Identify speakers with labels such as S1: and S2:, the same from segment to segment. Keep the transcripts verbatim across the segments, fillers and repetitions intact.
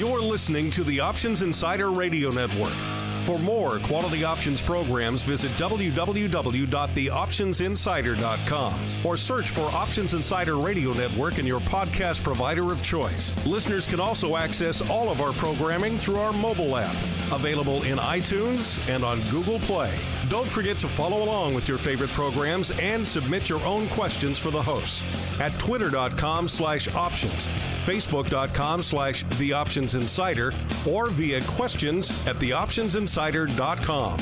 S1: You're listening to the Options Insider Radio Network. For more quality options programs, visit w w w dot the options insider dot com or search for Options Insider Radio Network in your podcast provider of choice. Listeners can also access all of our programming through our mobile app, available in iTunes and on Google Play. Don't forget to follow along with your favorite programs and submit your own questions for the hosts at twitter dot com slash options, facebook dot com slash the options insider, or via questions at the options insider dot com.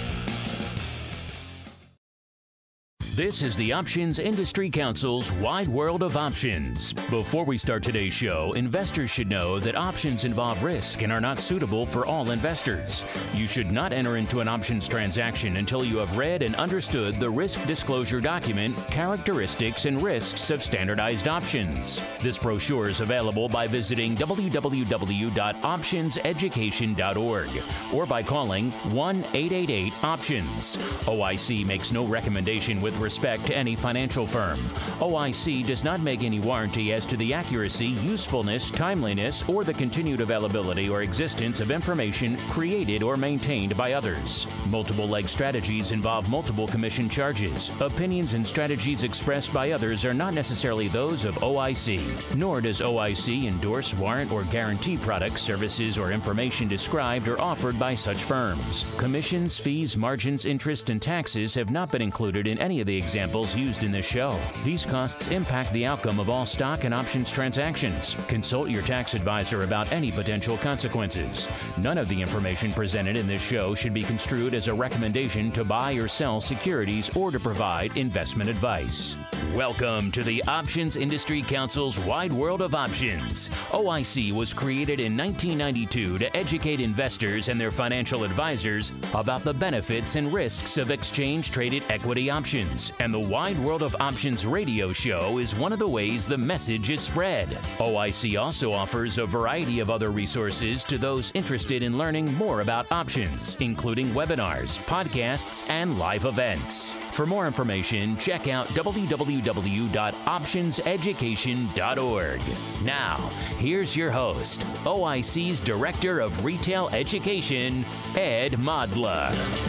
S2: This is the Options Industry Council's Wide World of Options. Before we start today's show, investors should know that options involve risk and are not suitable for all investors. You should not enter into an options transaction until you have read and understood the risk disclosure document, characteristics and risks of standardized options. This brochure is available by visiting w w w dot options education dot org or by calling one eight eight eight options. O I C makes no recommendation with respect to any financial firm. O I C does not make any warranty as to the accuracy, usefulness, timeliness, or the continued availability or existence of information created or maintained by others. Multiple leg strategies involve multiple commission charges. Opinions and strategies expressed by others are not necessarily those of O I C, nor does O I C endorse, warrant, or guarantee products, services, or information described or offered by such firms. Commissions, fees, margins, interest, and taxes have not been included in any of the examples used in this show. These costs impact the outcome of all stock and options transactions. Consult your tax advisor about any potential consequences. None of the information presented in this show should be construed as a recommendation to buy or sell securities or to provide investment advice. Welcome to the Options Industry Council's Wide World of Options. O I C was created in nineteen ninety-two to educate investors and their financial advisors about the benefits and risks of exchange-traded equity options. And the Wide World of Options radio show is one of the ways the message is spread. O I C also offers a variety of other resources to those interested in learning more about options, including webinars, podcasts, and live events. For more information, check out w w w dot options education dot org. Now, here's your host, O I C's Director of Retail Education, Ed Modla.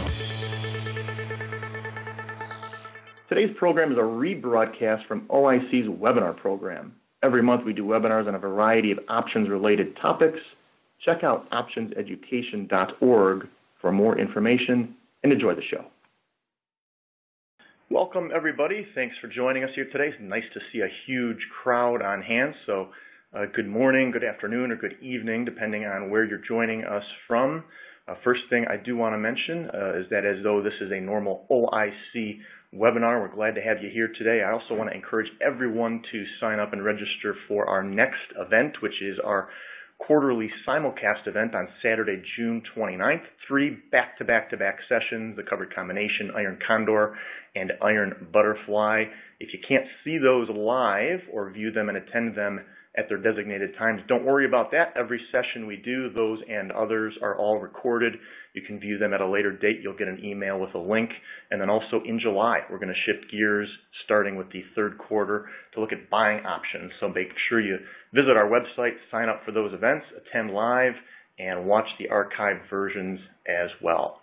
S3: Today's program is a rebroadcast from O I C's webinar program. Every month we do webinars on a variety of options-related topics. Check out options education dot org for more information and enjoy the show. Welcome, everybody. Thanks for joining us here today. It's nice to see a huge crowd on hand. So uh, good morning, good afternoon, or good evening, depending on where you're joining us from. Uh, first thing I do want to mention uh, is that as though this is a normal O I C webinar, we're glad to have you here today. I also want to encourage everyone to sign up and register for our next event, which is our quarterly simulcast event on Saturday, June twenty-ninth. Three back-to-back-to-back sessions, the covered combination, Iron Condor, and Iron Butterfly. If you can't see those live or view them and attend them at their designated times, don't worry about that. Every session we do, those and others, are all recorded. You can view them at a later date. You'll get an email with a link. And then also in July, we're going to shift gears starting with the third quarter to look at buying options. So make sure you visit our website, sign up for those events, attend live, and watch the archived versions as well.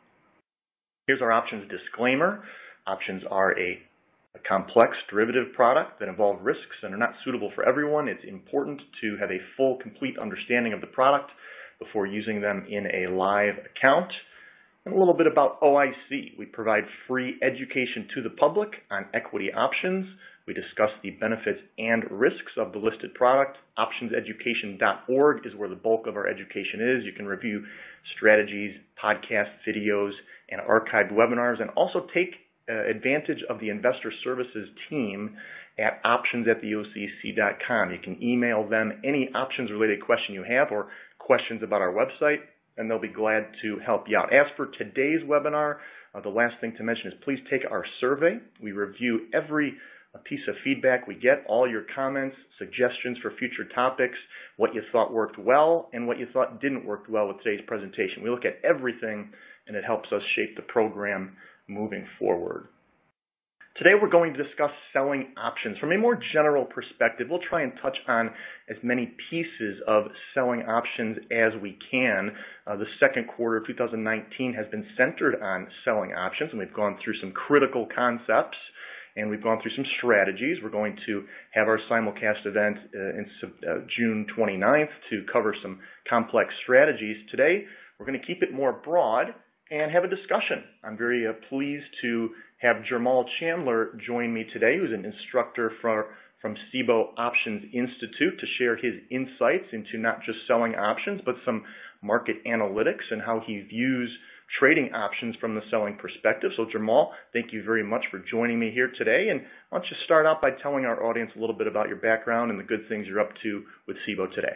S3: Here's our options disclaimer. Options are a a complex derivative product that involve risks and are not suitable for everyone. It's important to have a full, complete understanding of the product before using them in a live account. And a little bit about O I C. We provide free education to the public on equity options. We discuss the benefits and risks of the listed product. options education dot org is where the bulk of our education is. You can review strategies, podcasts, videos, and archived webinars, and also take Uh, advantage of the investor services team at options at the o c c dot com. You can email them any options-related question you have or questions about our website, and they'll be glad to help you out. As for today's webinar, uh, the last thing to mention is please take our survey. We review every uh, piece of feedback we get, all your comments, suggestions for future topics, what you thought worked well, and what you thought didn't work well with today's presentation. We look at everything, and it helps us shape the program moving forward. Today we're going to discuss selling options. From a more general perspective, we'll try and touch on as many pieces of selling options as we can. Uh, the second quarter of two thousand nineteen has been centered on selling options, and we've gone through some critical concepts, and we've gone through some strategies. We're going to have our simulcast event uh, in uh, June twenty-ninth to cover some complex strategies. Today, we're going to keep it more broad and have a discussion. I'm very uh, pleased to have Jamal Chandler join me today, who's an instructor for, from C B O Options Institute, to share his insights into not just selling options, but some market analytics and how he views trading options from the selling perspective. So Jamal, thank you very much for joining me here today. And why don't you start out by telling our audience a little bit about your background and the good things you're up to with C B O today.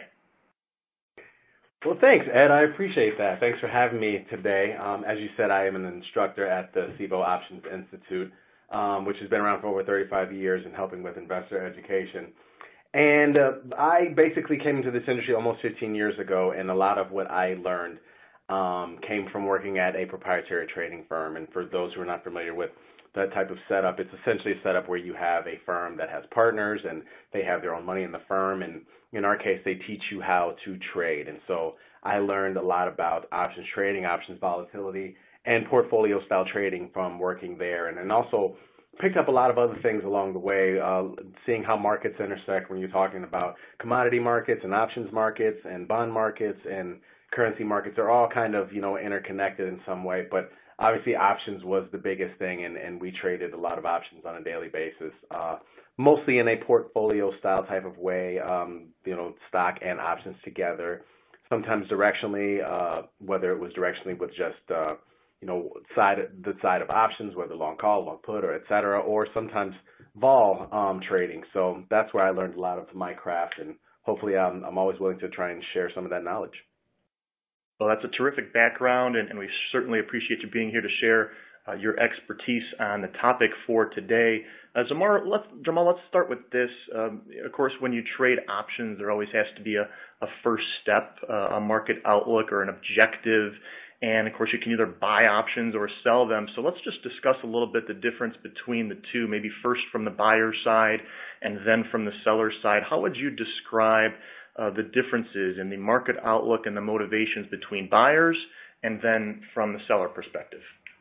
S4: Well, thanks, Ed. I appreciate that. Thanks for having me today. Um, as you said, I am an instructor at the C B O Options Institute, um, which has been around for over thirty-five years and helping with investor education. And uh, I basically came into this industry almost fifteen years ago, and a lot of what I learned um, came from working at a proprietary trading firm. And for those who are not familiar with that type of setup, it's essentially a setup where you have a firm that has partners and they have their own money in the firm, and in our case, they teach you how to trade. And so I learned a lot about options trading, options volatility, and portfolio style trading from working there, and then also picked up a lot of other things along the way, uh, seeing how markets intersect when you're talking about commodity markets and options markets and bond markets and currency markets. They're all kind of, you know, interconnected in some way, but obviously options was the biggest thing, and, and we traded a lot of options on a daily basis, uh, mostly in a portfolio style type of way, um, you know, stock and options together, sometimes directionally, uh, whether it was directionally with just, uh, you know, side the side of options, whether long call, long put, or et cetera, or sometimes vol um, trading. So that's where I learned a lot of my craft, and hopefully I'm, I'm always willing to try and share some of that knowledge.
S3: Well, that's a terrific background, and, and we certainly appreciate you being here to share uh, your expertise on the topic for today. Uh, Jamal, let's, Jamal, let's start with this. Um, of course, when you trade options, there always has to be a, a first step, uh, a market outlook or an objective, and of course you can either buy options or sell them. So let's just discuss a little bit the difference between the two, maybe first from the buyer's side and then from the seller's side. How would you describe Uh, the differences in the market outlook and the motivations between buyers and then from the seller perspective?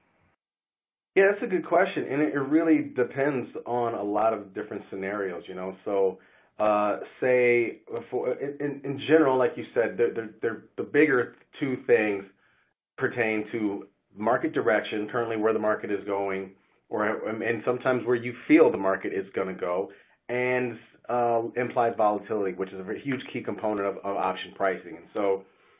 S4: Yeah, that's a good question, and it, it really depends on a lot of different scenarios, you know. So uh, say, for, in, in general, like you said, they're, they're, they're, the bigger two things pertain to market direction, currently where the market is going, or and sometimes where you feel the market is going to go, and Uh, implied volatility, which is a very huge key component of, of option pricing. And so,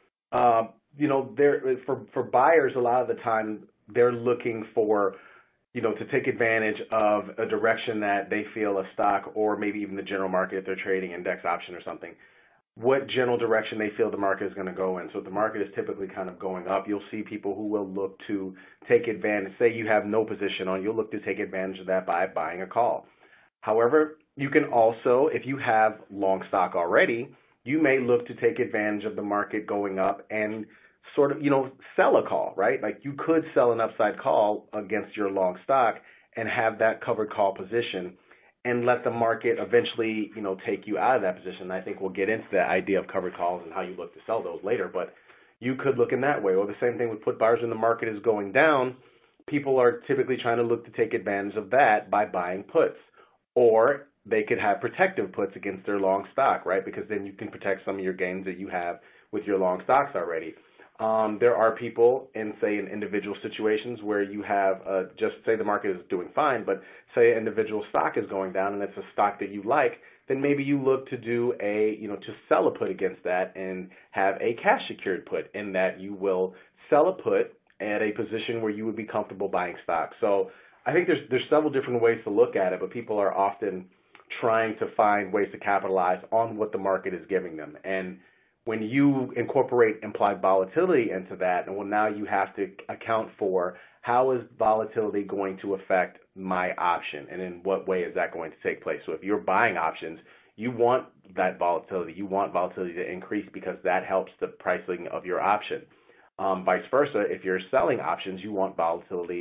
S4: uh, you know, there for for buyers, a lot of the time they're looking for, you know, to take advantage of a direction that they feel a stock or maybe even the general market, if they're trading index option or something, what general direction they feel the market is going to go in. So if the market is typically kind of going up, you'll see people who will look to take advantage. Say you have no position on, you'll look to take advantage of that by buying a call. However, you can also, if you have long stock already, you may look to take advantage of the market going up and sort of, you know, sell a call, right? Like you could sell an upside call against your long stock and have that covered call position and let the market eventually, you know, take you out of that position. I think we'll get into the idea of covered calls and how you look to sell those later, but you could look in that way. Or the same thing with put buyers. When the market is going down, people are typically trying to look to take advantage of that by buying puts. Or they could have protective puts against their long stock, right? Because then you can protect some of your gains that you have with your long stocks already. Um, there are people in, say, in individual situations where you have, uh, just say the market is doing fine, but say an individual stock is going down and it's a stock that you like, then maybe you look to do a, you know, to sell a put against that and have a cash secured put in that you will sell a put at a position where you would be comfortable buying stock. So I think there's there's several different ways to look at it, but people are often trying to find ways to capitalize on what the market is giving them. And when you incorporate implied volatility into that, and well, now you have to account for how is volatility going to affect my option, and in what way is that going to take place. So if you're buying options, you want that volatility. You want volatility to increase because that helps the pricing of your option. Um, vice versa, if you're selling options, you want volatility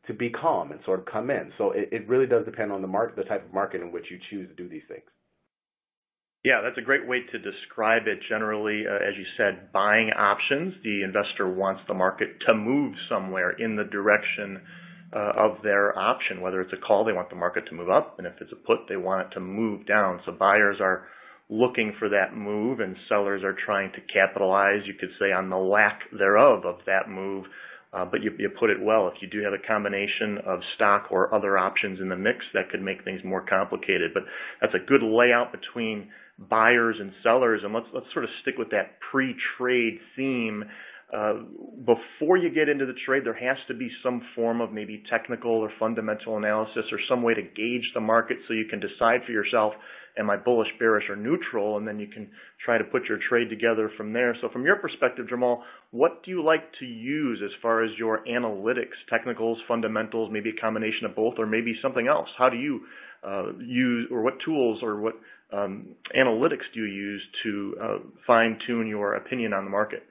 S4: to be calm and sort of come in. So it, it really does depend on the market, the type of market in which you choose to do these things.
S3: Yeah, that's a great way to describe it. Generally, uh, as you said, buying options, the investor wants the market to move somewhere in the direction uh, of their option. Whether it's a call, they want the market to move up, and if it's a put, they want it to move down. So buyers are looking for that move, and sellers are trying to capitalize, you could say, on the lack thereof of that move. Uh, but you, you put it well. If you do have a combination of stock or other options in the mix, that could make things more complicated. But that's a good layout between buyers and sellers. And let's let's sort of stick with that pre-trade theme. Uh, before you get into the trade, there has to be some form of maybe technical or fundamental analysis or some way to gauge the market so you can decide for yourself, am I bullish, bearish, or neutral? And then you can try to put your trade together from there. So from your perspective, Jamal, what do you like to use as far as your analytics, technicals, fundamentals, maybe a combination of both, or maybe something else? How do you uh, use, or what tools or what um, analytics do you use to uh, fine-tune your opinion on the market?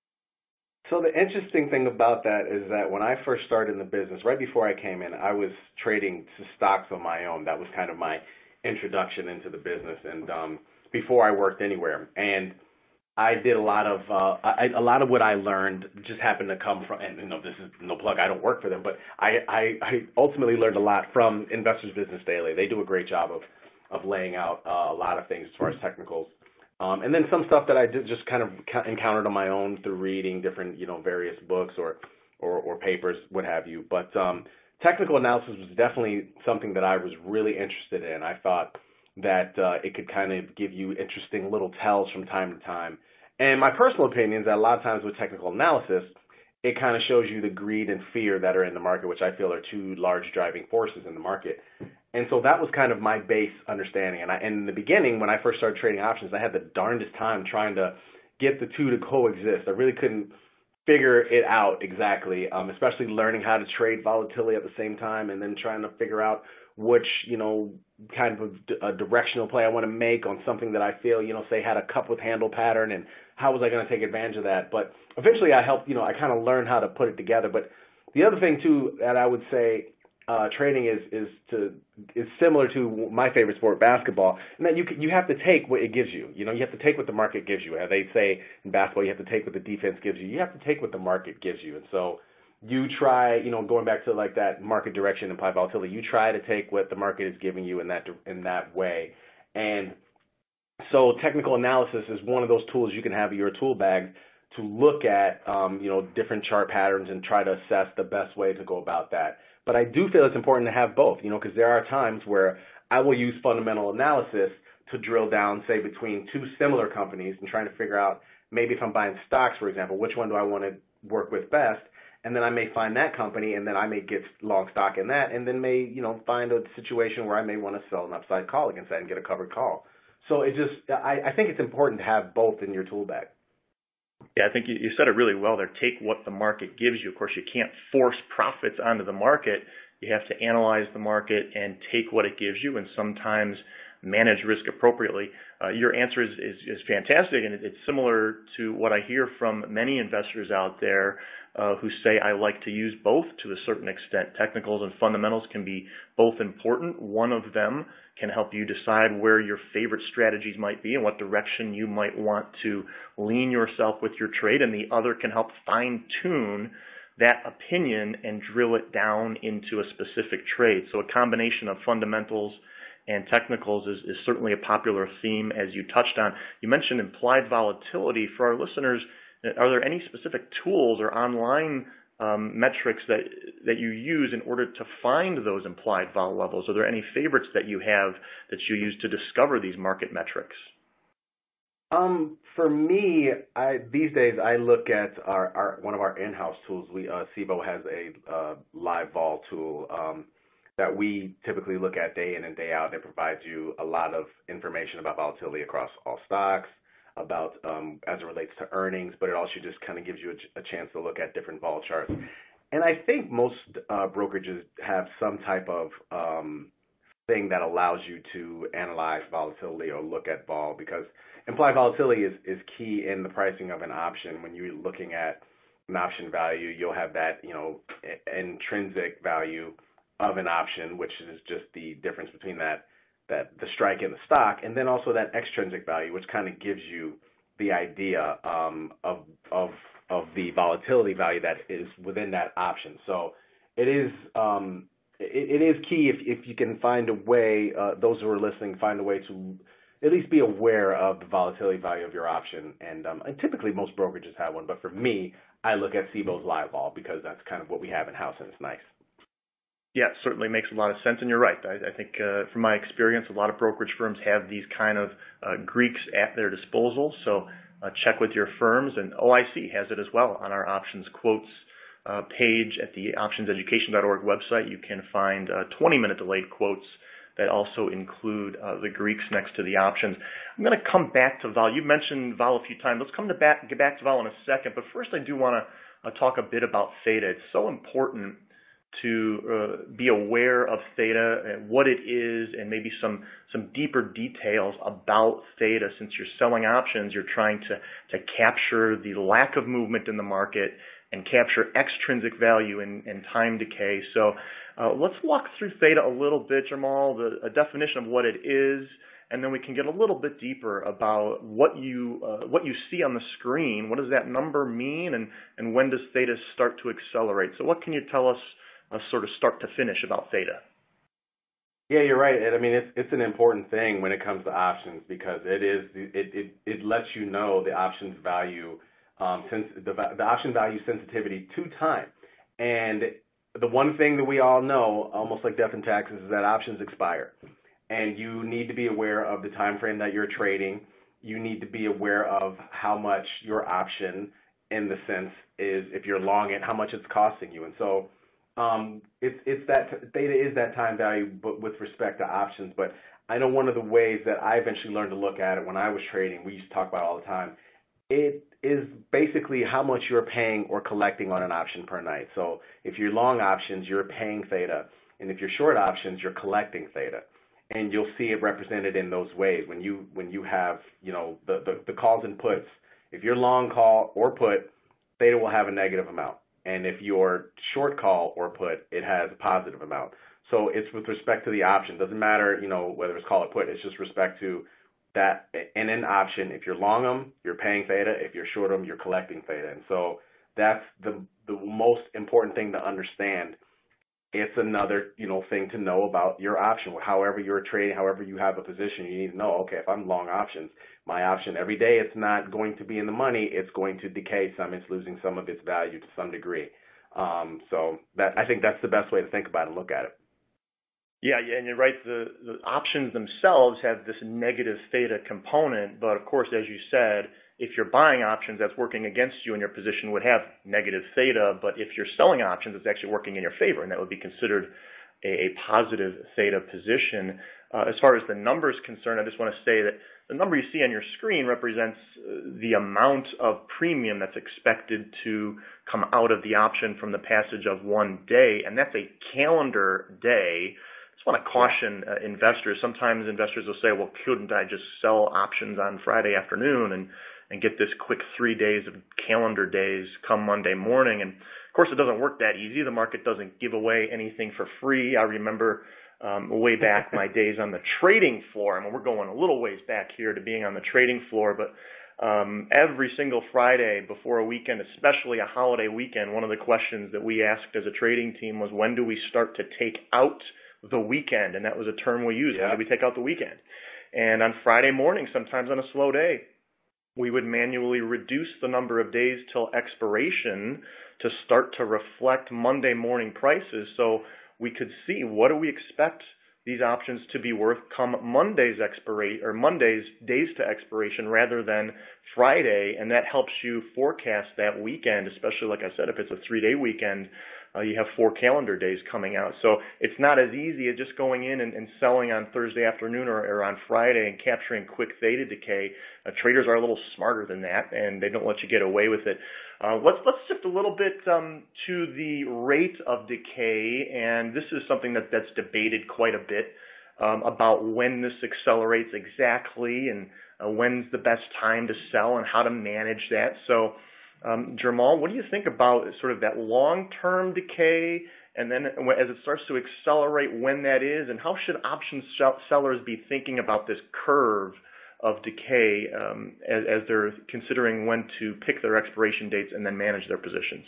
S4: So the interesting thing about that is that when I first started in the business, right before I came in, I was trading stocks on my own. That was kind of my introduction into the business, and um, before I worked anywhere. And I did a lot of uh, I, a lot of what I learned just happened to come from, and you know, this is no plug, I don't work for them, but I, I, I ultimately learned a lot from Investors Business Daily. They do a great job of of laying out uh, a lot of things as far as technicals. Um, and then some stuff that I did just kind of encountered on my own through reading different, you know, various books or, or, or papers, what have you. But um, technical analysis was definitely something that I was really interested in. I thought that uh, it could kind of give you interesting little tells from time to time. And my personal opinion is that a lot of times with technical analysis, it kind of shows you the greed and fear that are in the market, which I feel are two large driving forces in the market. And so that was kind of my base understanding. And, I, and in the beginning, when I first started trading options, I had the darndest time trying to get the two to coexist. I really couldn't figure it out exactly, um, especially learning how to trade volatility at the same time and then trying to figure out which, you know, kind of a, a directional play I want to make on something that I feel, you know, say had a cup with handle pattern, and how was I going to take advantage of that. But eventually I helped, you know, I kind of learned how to put it together. But the other thing, too, that I would say Uh, trading is is to is similar to my favorite sport, basketball, and that you you have to take what it gives you. You know, you have to take what the market gives you. They say in basketball, you have to take what the defense gives you. You have to take what the market gives you, and so you try. You know, going back to like that market direction, implied volatility, you try to take what the market is giving you in that in that way. And so, technical analysis is one of those tools you can have in your tool bag to look at, um, you know, different chart patterns and try to assess the best way to go about that. But I do feel it's important to have both, you know, because there are times where I will use fundamental analysis to drill down, say, between two similar companies and trying to figure out maybe if I'm buying stocks, for example, which one do I want to work with best? And then I may find that company, and then I may get long stock in that, and then may, you know, find a situation where I may want to sell an upside call against that and get a covered call. So it just, I, I think it's important to have both in your tool bag.
S3: Yeah, I think you, you said it really well there. Take what the market gives you. Of course, you can't force profits onto the market. You have to analyze the market and take what it gives you, and sometimes manage risk appropriately. Uh, your answer is, is, is fantastic, and it, it's similar to what I hear from many investors out there uh, who say, I like to use both to a certain extent. Technicals and fundamentals can be both important. One of them can help you decide where your favorite strategies might be and what direction you might want to lean yourself with your trade, and the other can help fine-tune that opinion and drill it down into a specific trade. So a combination of fundamentals and technicals is, is certainly a popular theme, as you touched on. You mentioned implied volatility. For our listeners, are there any specific tools or online um, metrics that that you use in order to find those implied vol levels? Are there any favorites that you have that you use to discover these market metrics?
S4: Um, for me, I, these days I look at our, our one of our in-house tools. We uh, Cboe has a uh, live vol tool um, that we typically look at day in and day out. It provides you a lot of information about volatility across all stocks, about um, as it relates to earnings, but it also just kind of gives you a, a chance to look at different vol charts. And I think most uh, brokerages have some type of um, thing that allows you to analyze volatility or look at vol, because implied volatility is, is key in the pricing of an option when you're looking at an option value, you'll have that, you know, intrinsic value of an option, which is just the difference between that, that the strike and the stock, and then also that extrinsic value, which kind of gives you the idea um, of of of the volatility value that is within that option. So it is um, it, it is key if if you can find a way, uh, those who are listening, find a way to at least be aware of the volatility value of your option. And, um, and typically most brokerages have one, but for me, I look at Cboe's Live Vol because that's kind of what we have in house, and it's nice.
S3: Yeah, it certainly makes a lot of sense, and you're right. I, I think uh, from my experience, a lot of brokerage firms have these kind of uh, Greeks at their disposal. So uh, check with your firms, and O I C has it as well on our options quotes uh, page at the options education dot org website. You can find uh, twenty minute delayed quotes that also include uh, the Greeks next to the options. I'm going to come back to vol. You mentioned vol a few times. Let's come to back, get back to vol in a second. But first, I do want to uh, talk a bit about theta. It's so important to uh, be aware of theta and what it is, and maybe some some deeper details about theta. Since you're selling options, you're trying to to capture the lack of movement in the market and capture extrinsic value in, in time decay. So uh, let's walk through theta a little bit, Jamal, the a definition of what it is, and then we can get a little bit deeper about what you uh, what you see on the screen. What does that number mean, and, and when does theta start to accelerate? So what can you tell us uh, sort of start to finish about theta?
S4: Yeah, you're right. I mean, it's it's an important thing when it comes to options because it is it it, it lets you know the options value. Um, since the, the option value sensitivity to time. And the one thing that we all know, almost like death and taxes, is that options expire. And you need to be aware of the time frame that you're trading. You need to be aware of how much your option, in the sense, is, if you're long it, how much it's costing you. And so um, it's, it's that, theta is that time value but with respect to options. But I know one of the ways that I eventually learned to look at it when I was trading, we used to talk about it all the time, it is basically how much you're paying or collecting on an option per night. So if you're long options, you're paying theta. And if you're short options, you're collecting theta. And you'll see it represented in those ways. When you when you have, you know, the, the, the calls and puts, if you're long call or put, theta will have a negative amount. And if you're short call or put, it has a positive amount. So it's with respect to the option. It doesn't matter, you know, whether it's call or put. It's just respect to that in an option. If you're long them, you're paying theta. If you're short them, you're collecting theta. And so that's the the most important thing to understand. It's another, you know, thing to know about your option. However you're trading, however you have a position, you need to know, okay, if I'm long options, my option every day, it's not going to be in the money. It's going to decay some. It's losing some of its value to some degree. Um, so that I think that's the best way to think about it and look at it.
S3: Yeah, yeah, and you're right. The, the options themselves have this negative theta component, but of course, as you said, if you're buying options, that's working against you, and your position would have negative theta. But if you're selling options, it's actually working in your favor, and that would be considered a, a positive theta position. Uh, as far as the numbers concerned, I just want to say that the number you see on your screen represents the amount of premium that's expected to come out of the option from the passage of one day, and that's a calendar day. I just want to caution uh, investors. Sometimes investors will say, well, couldn't I just sell options on Friday afternoon and, and get this quick three days of calendar days come Monday morning? And, of course, it doesn't work that easy. The market doesn't give away anything for free. I remember um, way back my days on the trading floor. I mean, we're going a little ways back here to being on the trading floor, but um, every single Friday before a weekend, especially a holiday weekend, one of the questions that we asked as a trading team was, when do we start to take out the weekend? And that was a term we used. Yeah. When do we take out the weekend? And on Friday morning, sometimes on a slow day, we would manually reduce the number of days till expiration to start to reflect Monday morning prices, so we could see, what do we expect these options to be worth come Monday's expiration, or Monday's days to expiration, rather than Friday. And that helps you forecast that weekend, especially, like I said, if it's a three-day weekend, Uh, you have four calendar days coming out. So it's not as easy as just going in and, and selling on Thursday afternoon or, or on Friday and capturing quick theta decay. Uh, traders are a little smarter than that, and they don't let you get away with it. Uh, let's let's shift a little bit um, to the rate of decay, and this is something that, that's debated quite a bit um, about when this accelerates exactly, and uh, when's the best time to sell and how to manage that. So Um, Jamal, what do you think about sort of that long-term decay, and then as it starts to accelerate, when that is, and how should option sellers be thinking about this curve of decay um, as, as they're considering when to pick their expiration dates and then manage their positions?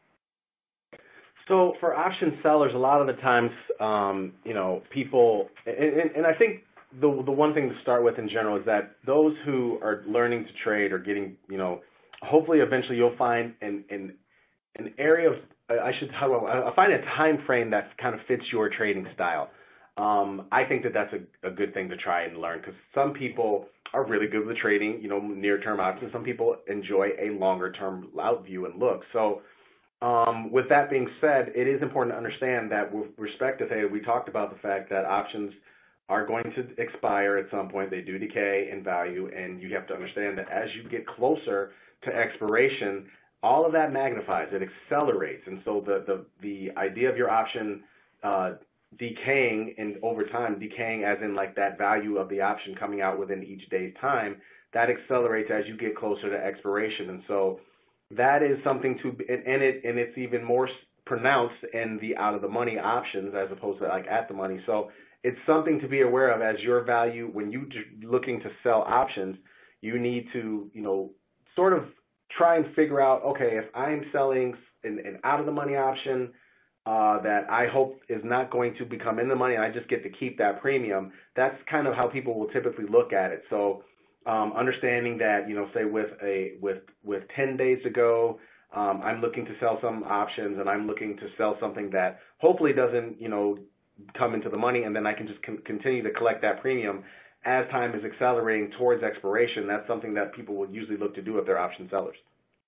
S4: So for option sellers, a lot of the times, um, you know, people, and, and, and I think the the one thing to start with in general is that those who are learning to trade are getting, you know, hopefully eventually you'll find an an, an area of, I should, how do I, I find a time frame that kind of fits your trading style. Um, I think that that's a, a good thing to try and learn, because some people are really good with trading, you know, near-term options. Some people enjoy a longer-term out view and look. So um, with that being said, it is important to understand that with respect to theta, we talked about the fact that options are going to expire at some point. They do decay in value, and you have to understand that as you get closer to expiration, all of that magnifies, it accelerates. And so the the, the idea of your option uh, decaying and over time, decaying as in like that value of the option coming out within each day's time, that accelerates as you get closer to expiration. And so that is something to, and, and it and it's even more pronounced in the out of the money options as opposed to like at the money. So it's something to be aware of as your value when you looking to sell options. You need to, you know, sort of try and figure out, okay, if I'm selling an, an out of the money option uh, that I hope is not going to become in the money and I just get to keep that premium, that's kind of how people will typically look at it. So um, understanding that, you know, say with a with with ten days to go, um, I'm looking to sell some options and I'm looking to sell something that hopefully doesn't, you know, come into the money, and then I can just con- continue to collect that premium as time is accelerating towards expiration. That's something that people will usually look to do if they're option sellers.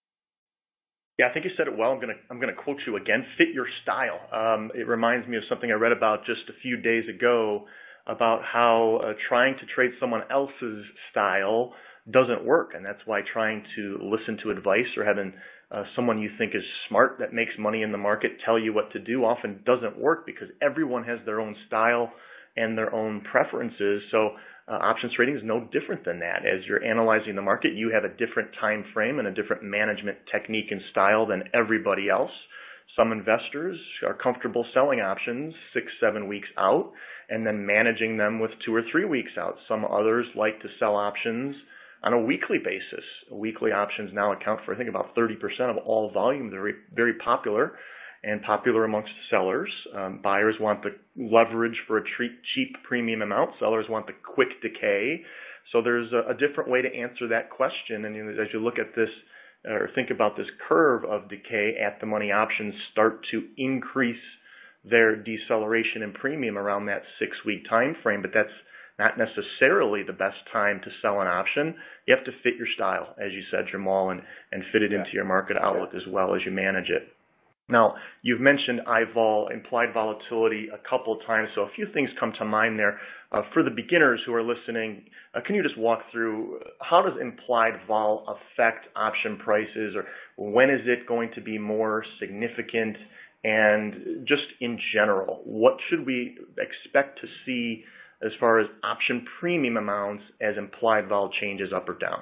S3: Yeah, I think you said it well. I'm going to I'm going to quote you again. Fit your style. Um, it reminds me of something I read about just a few days ago about how uh, trying to trade someone else's style doesn't work, and that's why trying to listen to advice or having uh, someone you think is smart that makes money in the market tell you what to do often doesn't work, because everyone has their own style and their own preferences. So uh, options trading is no different than that. As you're analyzing the market, you have a different time frame and a different management technique and style than everybody else. Some investors are comfortable selling options six, seven weeks out and then managing them with two or three weeks out. Some others like to sell options on a weekly basis. Weekly options now account for, I think, about thirty percent of all volume. They're very popular and popular amongst sellers. Um, buyers want the leverage for a cheap premium amount. Sellers want the quick decay. So there's a, a different way to answer that question. And you know, as you look at this or think about this curve of decay, at the money options start to increase their deceleration in premium around that six-week time frame. But that's not necessarily the best time to sell an option. You have to fit your style, as you said, Jamal, and, and fit it yeah. into your market outlook yeah. as well as you manage it. Now, you've mentioned I vol, implied volatility, a couple of times, so a few things come to mind there. Uh, for the beginners who are listening, uh, can you just walk through how does implied vol affect option prices, or when is it going to be more significant? And just in general, what should we expect to see as far as option premium amounts as implied vol changes up or down?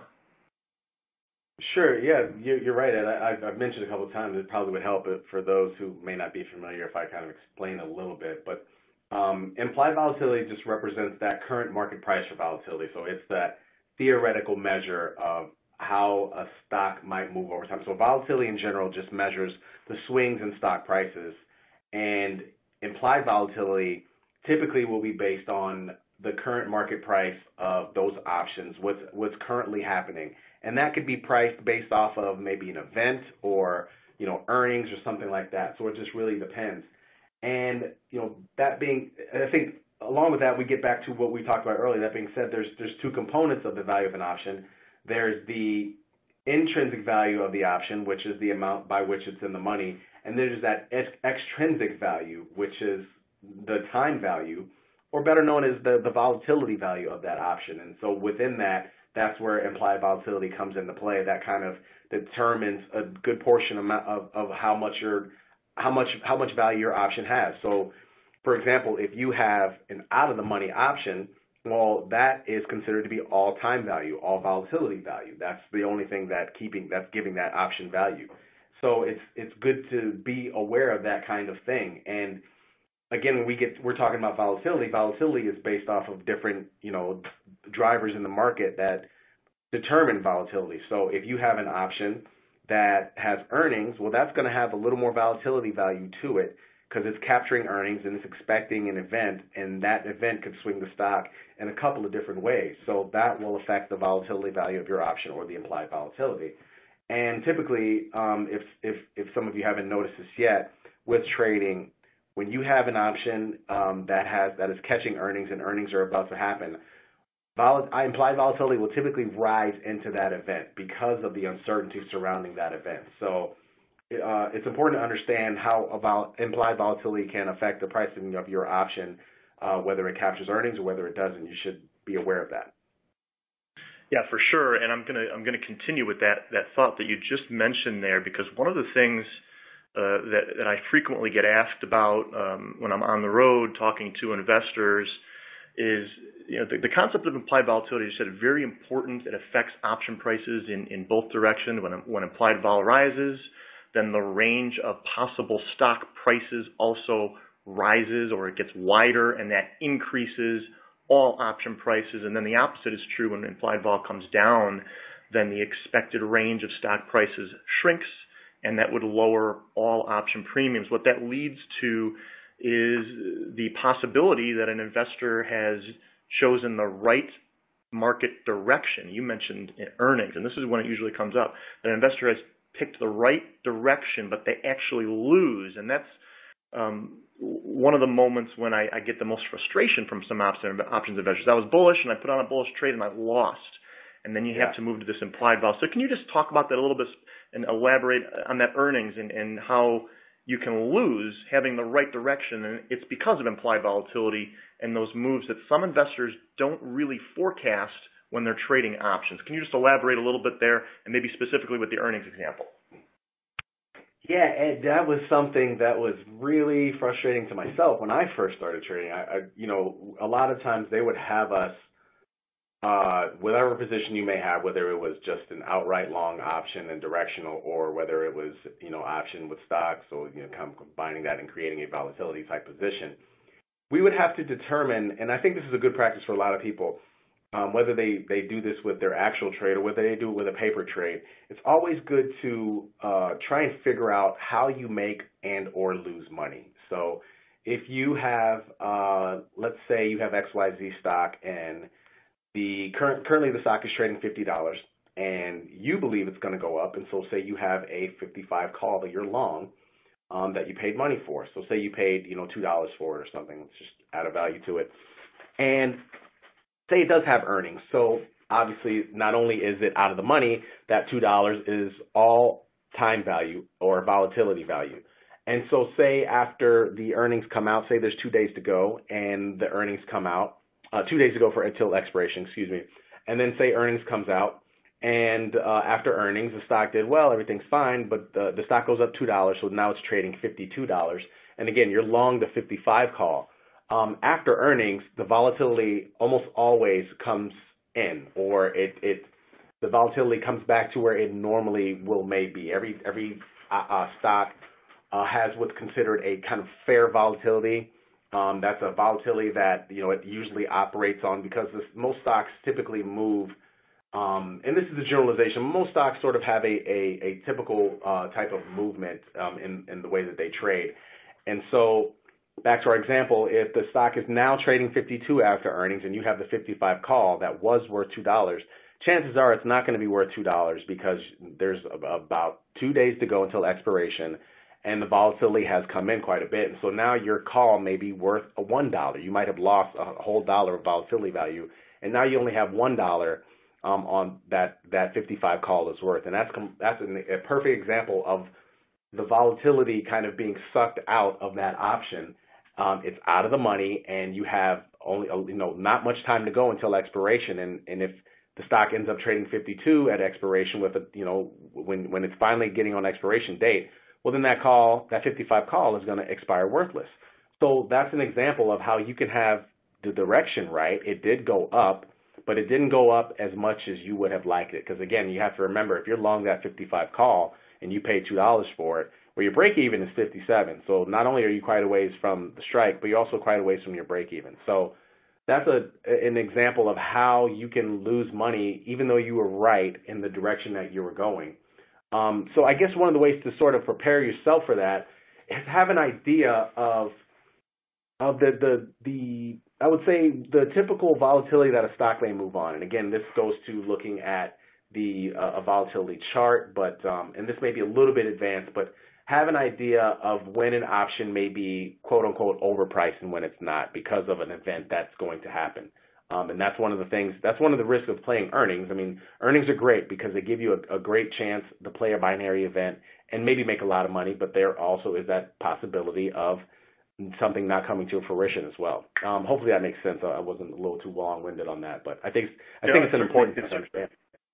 S4: Sure, yeah, you're right, Ed. I've mentioned a couple of times it probably would help for those who may not be familiar if I kind of explain a little bit. But um, implied volatility just represents that current market price for volatility. So it's that theoretical measure of how a stock might move over time. So volatility in general just measures the swings in stock prices, and implied volatility typically will be based on the current market price of those options, what's what's currently happening. And that could be priced based off of maybe an event or, you know, earnings or something like that. So it just really depends. And, you know, that being, I think along with that, we get back to what we talked about earlier. That being said, there's there's two components of the value of an option. There's the intrinsic value of the option, which is the amount by which it's in the money. And there's that ex- extrinsic value, which is the time value, or better known as the, the volatility value of that option. And so within that, that's where implied volatility comes into play. That kind of determines a good portion of, of, of how much your how much how much value your option has. So, for example, if you have an out of the money option Well, that is considered to be all time value, all volatility value. That's the only thing that keeping that's giving that option value. So it's it's good to be aware of that kind of thing. And again, when we get we're talking about volatility, volatility is based off of different, you know, drivers in the market that determine volatility. So if you have an option that has earnings, well, that's going to have a little more volatility value to it because it's capturing earnings and it's expecting an event, and that event could swing the stock in a couple of different ways. So that will affect the volatility value of your option or the implied volatility. And typically, um, if, if, if some of you haven't noticed this yet, with trading, when you have an option um, that has that is catching earnings and earnings are about to happen, vol- implied volatility will typically rise into that event because of the uncertainty surrounding that event. So uh, it's important to understand how about implied volatility can affect the pricing of your option, uh, whether it captures earnings or whether it doesn't. You should be aware of that.
S3: Yeah, for sure. And I'm gonna I'm gonna continue with that that thought that you just mentioned there, because one of the things uh, that that I frequently get asked about um, when I'm on the road talking to investors is, you know, the, the concept of implied volatility. You said very important. It affects option prices in, in both directions. When when implied vol rises, then the range of possible stock prices also rises, or it gets wider, and that increases all option prices. And then the opposite is true. When implied vol comes down, then the expected range of stock prices shrinks, and that would lower all option premiums. What that leads to is the possibility that an investor has chosen the right market direction. You mentioned earnings, and this is when it usually comes up. That an investor has picked the right direction, but they actually lose, and that's um, one of the moments when I, I get the most frustration from some option, options investors. I was bullish, and I put on a bullish trade, and I lost. And then you
S4: Yeah.
S3: have to move to this implied vol. So can you just talk about that a little bit and elaborate on that earnings and, and how you can lose having the right direction? And it's because of implied volatility and those moves that some investors don't really forecast when they're trading options. Can you just elaborate a little bit there, and maybe specifically with the earnings example?
S4: Yeah, Ed, that was something that was really frustrating to myself when I first started trading. I, I you know, a lot of times they would have us, uh, whatever position you may have, whether it was just an outright long option and directional, or whether it was, you know, option with stocks, so, you know, kind of combining that and creating a volatility type position, we would have to determine, and I think this is a good practice for a lot of people, Um, whether they, they do this with their actual trade or whether they do it with a paper trade, it's always good to uh, try and figure out how you make and or lose money. So if you have, uh, let's say you have X Y Z stock, and the current currently the stock is trading fifty dollars, and you believe it's going to go up, and so say you have a fifty-five call that you're long, um, that you paid money for. So say you paid, you know, two dollars for it or something. Let's just add a value to it. And say it does have earnings. So obviously, not only is it out of the money, that two dollars is all time value or volatility value. And so say after the earnings come out, say there's two days to go, and the earnings come out, uh, two days to go for until expiration, excuse me. And then say earnings comes out, and uh, after earnings, the stock did well, everything's fine, but the, the stock goes up two dollars, so now it's trading fifty-two dollars. And again, you're long the fifty-five call. Um, after earnings, the volatility almost always comes in, or it, it the volatility comes back to where it normally will may be. Every every uh, uh, stock uh, has what's considered a kind of fair volatility. Um, that's a volatility that, you know, it usually operates on, because this, most stocks typically move. Um, and this is a generalization. Most stocks sort of have a a, a typical uh, type of movement um, in in the way that they trade, and so. Back to our example, if the stock is now trading fifty-two after earnings and you have the fifty-five call that was worth two dollars, chances are it's not going to be worth two dollars, because there's about two days to go until expiration, and the volatility has come in quite a bit. And so now your call may be worth a one dollar. You might have lost a whole dollar of volatility value, and now you only have one dollar um, on that, that fifty-five call is worth. And that's, that's a perfect example of the volatility kind of being sucked out of that option. Um, it's out of the money, and you have only, you know, not much time to go until expiration. And, and if the stock ends up trading fifty-two at expiration with a, you know, when, when it's finally getting on expiration date, well, then that call, that fifty-five call is going to expire worthless. So that's an example of how you can have the direction right. It did go up, but it didn't go up as much as you would have liked it. Because again, you have to remember, if you're long that fifty-five call and you pay two dollars for it, well, your break even is fifty-seven. So not only are you quite a ways from the strike, but you're also quite a ways from your break even. So that's a an example of how you can lose money even though you were right in the direction that you were going. Um, so I guess one of the ways to sort of prepare yourself for that is have an idea of of the the the I would say the typical volatility that a stock may move on. And again, this goes to looking at the uh, a volatility chart, but um, and this may be a little bit advanced, but have an idea of when an option may be quote-unquote overpriced and when it's not because of an event that's going to happen. Um, and that's one of the things, that's one of the risks of playing earnings. I mean, earnings are great because they give you a, a great chance to play a binary event and maybe make a lot of money, but there also is that possibility of something not coming to fruition as well. Um, hopefully that makes sense. I wasn't a little too long-winded on that, but I think, I
S3: no,
S4: think it's an important thing to understand.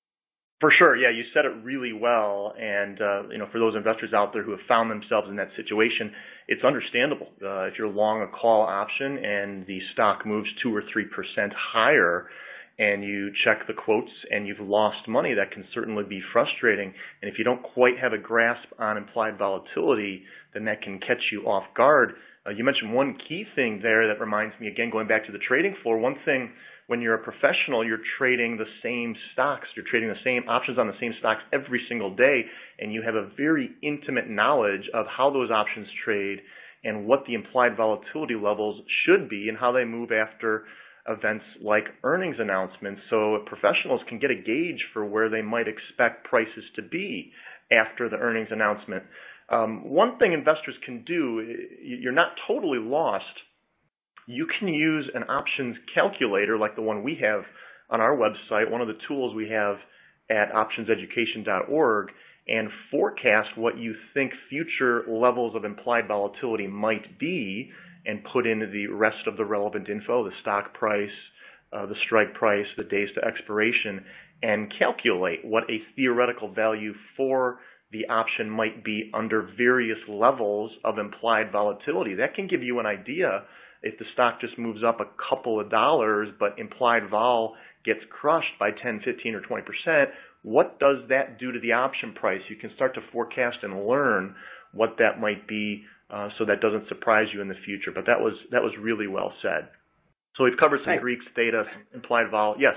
S3: For sure, yeah, you said it really well, and uh, you know, for those investors out there who have found themselves in that situation, it's understandable. Uh, if you're long a call option and the stock moves two or three percent higher, and you check the quotes and you've lost money, that can certainly be frustrating. And if you don't quite have a grasp on implied volatility, then that can catch you off guard. Uh, you mentioned one key thing there that reminds me, again, going back to the trading floor. One thing, when you're a professional, you're trading the same stocks. You're trading the same options on the same stocks every single day, and you have a very intimate knowledge of how those options trade and what the implied volatility levels should be and how they move after events like earnings announcements. So professionals can get a gauge for where they might expect prices to be after the earnings announcement. Um, one thing investors can do, you're not totally lost. You can use an options calculator like the one we have on our website, one of the tools we have at options education dot org, and forecast what you think future levels of implied volatility might be and put in the rest of the relevant info, the stock price, uh, the strike price, the days to expiration, and calculate what a theoretical value for the option might be under various levels of implied volatility. That can give you an idea. If the stock just moves up a couple of dollars, but implied vol gets crushed by ten, fifteen, or twenty percent, what does that do to the option price? You can start to forecast and learn what that might be, uh, so that doesn't surprise you in the future. But that was that was really well said. So we've covered some
S4: Thanks.
S3: Greeks, theta, implied vol. Yes.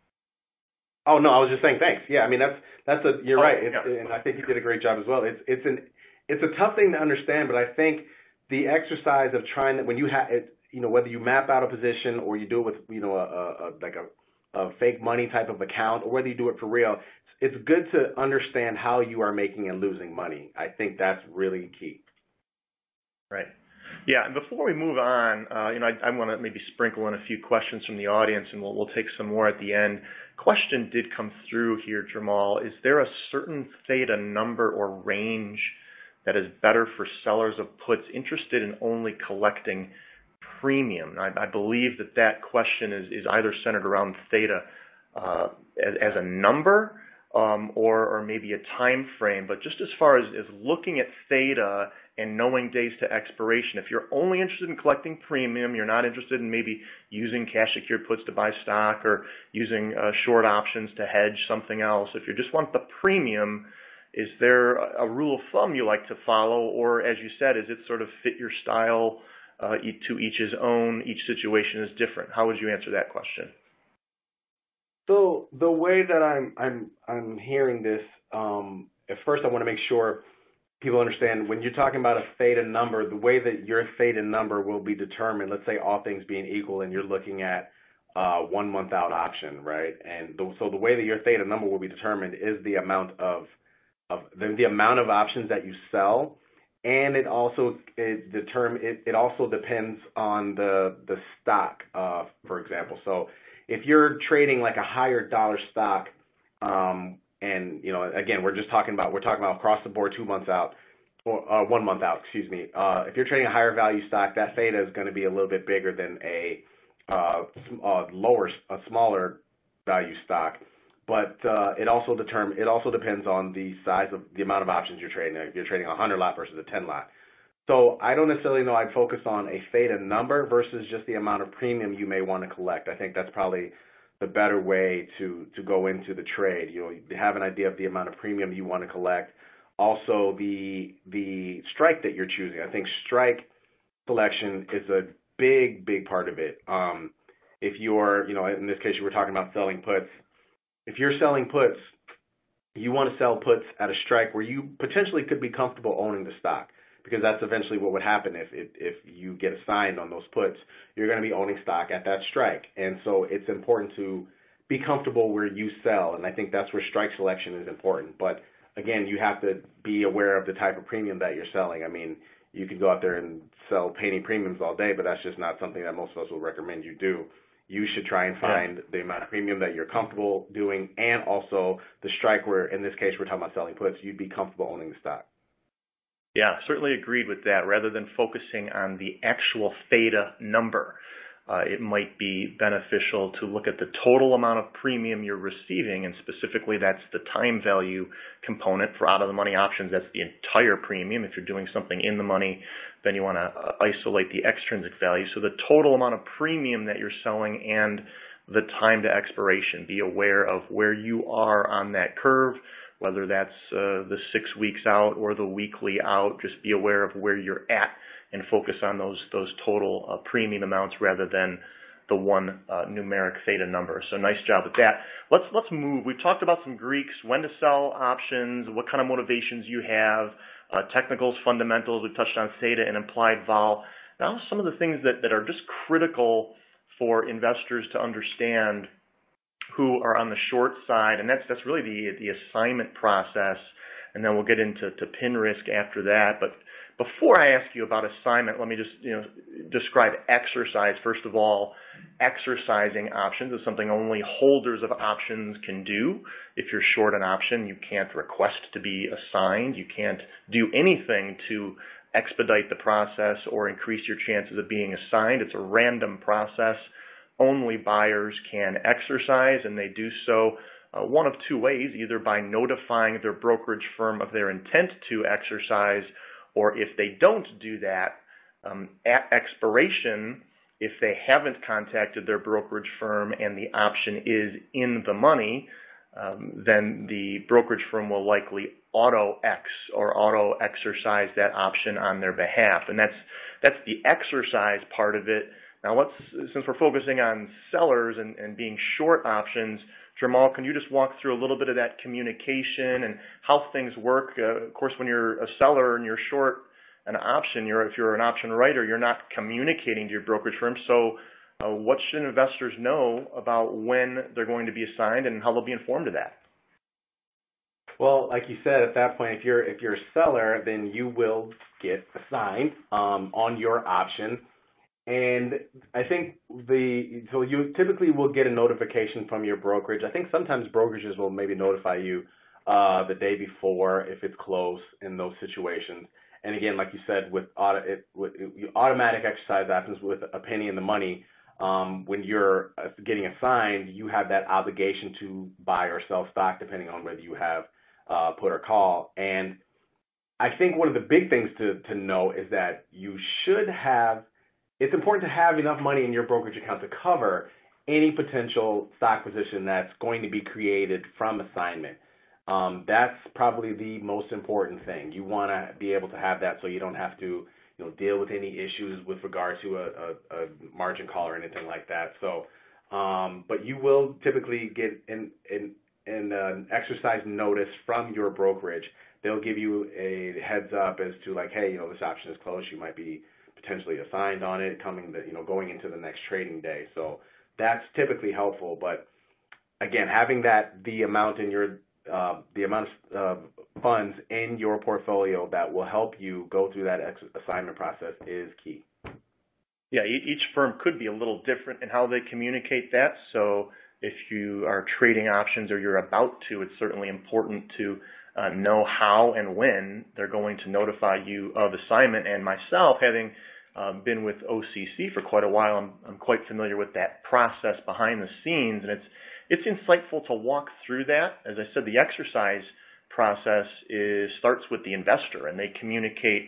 S4: Oh no, I was just saying thanks. Yeah, I mean that's that's a you're
S3: oh,
S4: right, it's,
S3: yeah.
S4: and I think you did a great job as well. It's it's an it's a tough thing to understand, but I think the exercise of trying that when you have it, you know, whether you map out a position or you do it with you know a, a, a like a, a fake money type of account, or whether you do it for real, it's good to understand how you are making and losing money. I think that's really key.
S3: Right. Yeah, and before we move on, uh, you know, I, I want to maybe sprinkle in a few questions from the audience, and we'll, we'll take some more at the end. Question did come through here, Jamal. Is there a certain theta number or range that is better for sellers of puts interested in only collecting premium? I, I believe that that question is, is either centered around theta uh, as, as a number um, or, or maybe a time frame. But just as far as, as looking at theta and knowing days to expiration, if you're only interested in collecting premium, you're not interested in maybe using cash secured puts to buy stock or using uh, short options to hedge something else. If you just want the premium, is there a rule of thumb you like to follow, or as you said, is it sort of fit your style, uh, to each his own, each situation is different? How would you answer that question?
S4: So the way that I'm I'm I'm hearing this, um, at first I want to make sure people understand when you're talking about a theta number, the way that your theta number will be determined, let's say all things being equal and you're looking at uh, one month out option, right? And the, so the way that your theta number will be determined is the amount of of the, the amount of options that you sell, and it also it determine it, it also depends on the the stock, uh, for example. So if you're trading like a higher dollar stock, um, and you know, again, we're just talking about we're talking about across the board two months out, or uh, one month out, excuse me. Uh, if you're trading a higher value stock, that theta is going to be a little bit bigger than a, uh, a lower, a smaller value stock. But uh, it also determine it also depends on the size of the amount of options you're trading. If you're trading a hundred lot versus a ten lot, So I don't necessarily know I'd focus on a theta number versus just the amount of premium you may want to collect. I think that's probably the better way to, to go into the trade. You know, you have an idea of the amount of premium you want to collect. Also, the the strike that you're choosing. I think strike selection is a big, big part of it. Um, if you're, you know, in this case, you were talking about selling puts. If you're selling puts, you want to sell puts at a strike where you potentially could be comfortable owning the stock, because that's eventually what would happen if if, if you get assigned on those puts. You're going to be owning stock at that strike. And so it's important to be comfortable where you sell, and I think that's where strike selection is important. But again, you have to be aware of the type of premium that you're selling. I mean, you could go out there and sell penny premiums all day, but that's just not something that most of us will recommend you do. You should try and find yeah. the amount of premium that you're comfortable doing, and also the strike where, in this case, we're talking about selling puts, you'd be comfortable owning the stock.
S3: Yeah, certainly agreed with that. Rather than focusing on the actual theta number, uh, it might be beneficial to look at the total amount of premium you're receiving, and specifically that's the time value component. For out-of-the-money options, that's the entire premium. If you're doing something in the money, then you want to isolate the extrinsic value. So the total amount of premium that you're selling and the time to expiration. Be aware of where you are on that curve, whether that's uh, the six weeks out or the weekly out. Just be aware of where you're at and focus on those those total uh, premium amounts rather than the one uh, numeric theta number. So nice job with that. Let's let's move. We've talked about some Greeks, when to sell options, what kind of motivations you have, uh, technicals, fundamentals. We've touched on theta and implied vol. Now some of the things that, that are just critical for investors to understand who are on the short side, and that's that's really the the assignment process, and then we'll get into to pin risk after that. But before I ask you about assignment, let me just you know describe exercise. First of all, exercising options is something only holders of options can do. If you're short an option, you can't request to be assigned. You can't do anything to expedite the process or increase your chances of being assigned. It's a random process. Only buyers can exercise, and they do so uh, one of two ways, either by notifying their brokerage firm of their intent to exercise, or if they don't do that, um, at expiration, if they haven't contacted their brokerage firm and the option is in the money, um, then the brokerage firm will likely auto-ex or auto-exercise that option on their behalf. And that's that's the exercise part of it. Now, let's, since we're focusing on sellers and, and being short options, Jamal, can you just walk through a little bit of that communication and how things work? Uh, of course, when you're a seller and you're short an option, you're, if you're an option writer, you're not communicating to your brokerage firm. So uh, what should investors know about when they're going to be assigned and how they'll be informed of that?
S4: Well, like you said, at that point, if you're if you're a seller, then you will get assigned um, on your option. And I think the so you typically will get a notification from your brokerage. I think sometimes brokerages will maybe notify you uh, the day before if it's close in those situations. And again, like you said, with, auto, it, with automatic exercise happens with a penny in the money. Um, when you're getting assigned, you have that obligation to buy or sell stock depending on whether you have uh, put or call. And I think one of the big things to, to know is that you should have It's important to have enough money in your brokerage account to cover any potential stock position that's going to be created from assignment. Um, that's probably the most important thing. You want to be able to have that so you don't have to, you know, deal with any issues with regard to a, a, a margin call or anything like that. So, um, but you will typically get an, an, an uh, exercise notice from your brokerage. They'll give you a heads up as to like, hey, you know, this option is closed. You might be potentially assigned on it coming the, you know, going into the next trading day. So that's typically helpful. But again, having that, the amount in your, uh, the amount of uh, funds in your portfolio that will help you go through that ex- assignment process is key.
S3: Yeah, each firm could be a little different in how they communicate that. So if you are trading options or you're about to, it's certainly important to uh, know how and when they're going to notify you of assignment. And myself, having uh, been with O C C for quite a while, I'm, I'm quite familiar with that process behind the scenes. And it's it's insightful to walk through that. As I said, the exercise process is starts with the investor, and they communicate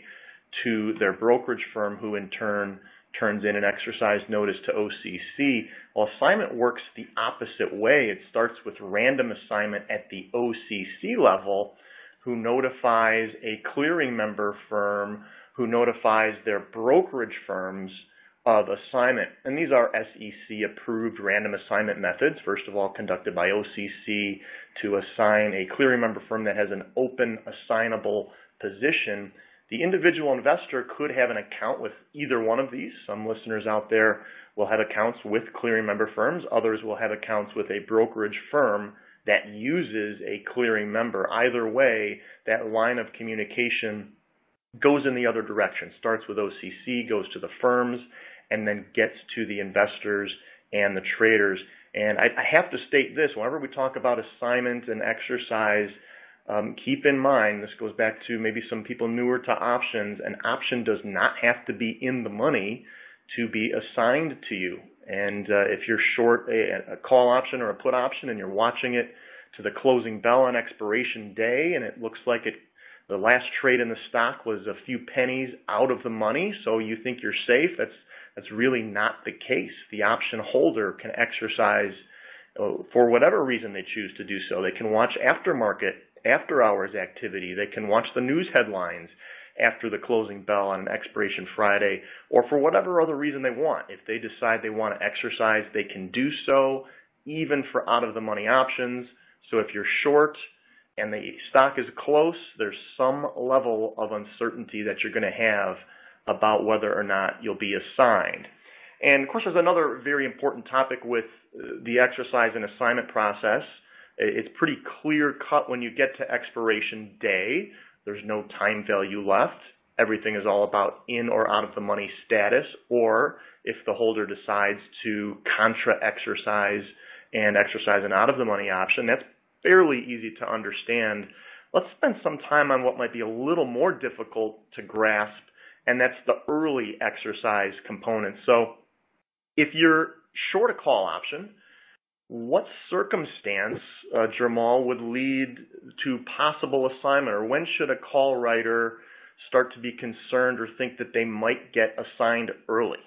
S3: to their brokerage firm, who in turn turns in an exercise notice to O C C. Well, assignment works the opposite way. It starts with random assignment at the O C C level, who notifies a clearing member firm, who notifies their brokerage firms of assignment. And these are S E C-approved random assignment methods, first of all conducted by O C C to assign a clearing member firm that has an open assignable position. The individual investor could have an account with either one of these. Some listeners out there will have accounts with clearing member firms. Others will have accounts with a brokerage firm that uses a clearing member. Either way, that line of communication goes in the other direction. Starts with O C C, goes to the firms, and then gets to the investors and the traders. And I, I have to state this, whenever we talk about assignment and exercise, um, keep in mind, this goes back to maybe some people newer to options, an option does not have to be in the money to be assigned to you. And uh, if you're short a, a call option or a put option and you're watching it to the closing bell on expiration day, and it looks like it the last trade in the stock was a few pennies out of the money, so you think you're safe, that's That's really not the case. The option holder can exercise uh, for whatever reason they choose to do so. They can watch aftermarket, after-hours activity. They can watch the news headlines after the closing bell on an expiration Friday, or for whatever other reason they want. If they decide they want to exercise, they can do so, even for out-of-the-money options. So if you're short and the stock is close, there's some level of uncertainty that you're going to have about whether or not you'll be assigned. And of course, there's another very important topic with the exercise and assignment process. It's pretty clear cut when you get to expiration day. There's no time value left. Everything is all about in or out of the money status, or if the holder decides to contra exercise and exercise an out of the money option, that's fairly easy to understand. Let's spend some time on what might be a little more difficult to grasp, and that's the early exercise component. So if you're short a call option, what circumstance, uh, Jamal, would lead to possible assignment? Or when should a call writer start to be concerned or think that they might get assigned early?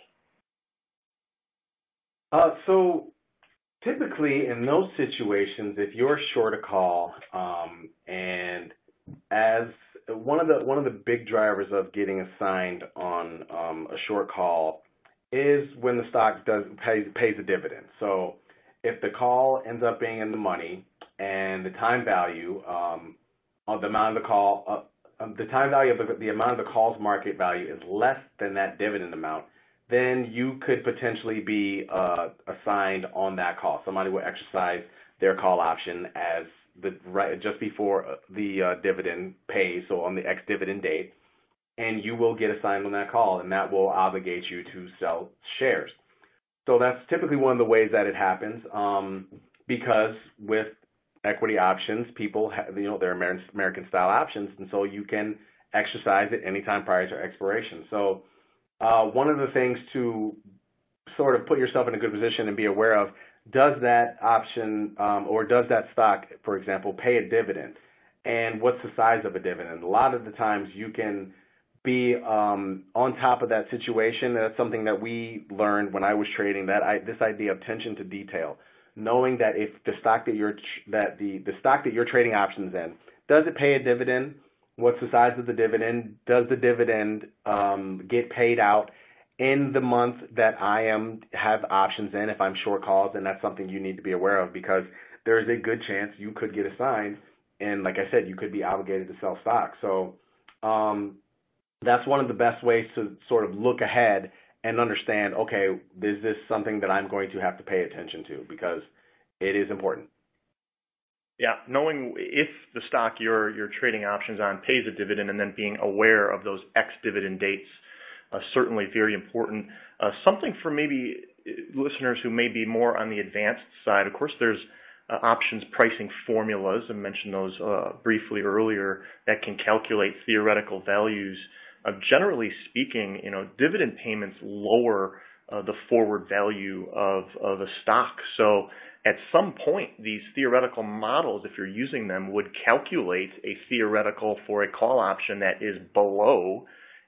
S4: Uh, so typically in those situations, if you're short a call um, and as one of the one of the big drivers of getting assigned on um, a short call is when the stock does pay, pays a dividend. So if the call ends up being in the money and the time value um, of the amount of the call, uh, the time value of the, the amount of the call's market value is less than that dividend amount, then you could potentially be uh, assigned on that call. Somebody will exercise their call option as the right just before the uh, dividend pays, so on the ex-dividend date, and you will get assigned on that call, and that will obligate you to sell shares. So that's typically one of the ways that it happens, um, because with equity options, people have, you know, they're American-style options, and so you can exercise it anytime prior to expiration. So uh, one of the things to sort of put yourself in a good position and be aware of, does that option um, or does that stock, for example, pay a dividend? And what's the size of a dividend? A lot of the times you can be um, on top of that situation. That's something that we learned when I was trading, that I, this idea of attention to detail, knowing that if the stock that you're that the, the stock that you're trading options in, does it pay a dividend? What's the size of the dividend? Does the dividend um, get paid out in the month that I am have options in? If I'm short calls, and that's something you need to be aware of, because there is a good chance you could get assigned, and like I said, you could be obligated to sell stock. So um, that's one of the best ways to sort of look ahead and understand, okay, is this something that I'm going to have to pay attention to, because it is important.
S3: Yeah, knowing if the stock you're you're trading options on pays a dividend, and then being aware of those ex-dividend dates, uh, certainly very important. Uh, something for maybe listeners who may be more on the advanced side. Of course, there's uh, options pricing formulas. I mentioned those uh, briefly earlier that can calculate theoretical values. Uh, generally speaking, you know, dividend payments lower uh, the forward value of, of a stock. So at some point, these theoretical models, if you're using them, would calculate a theoretical for a call option that is below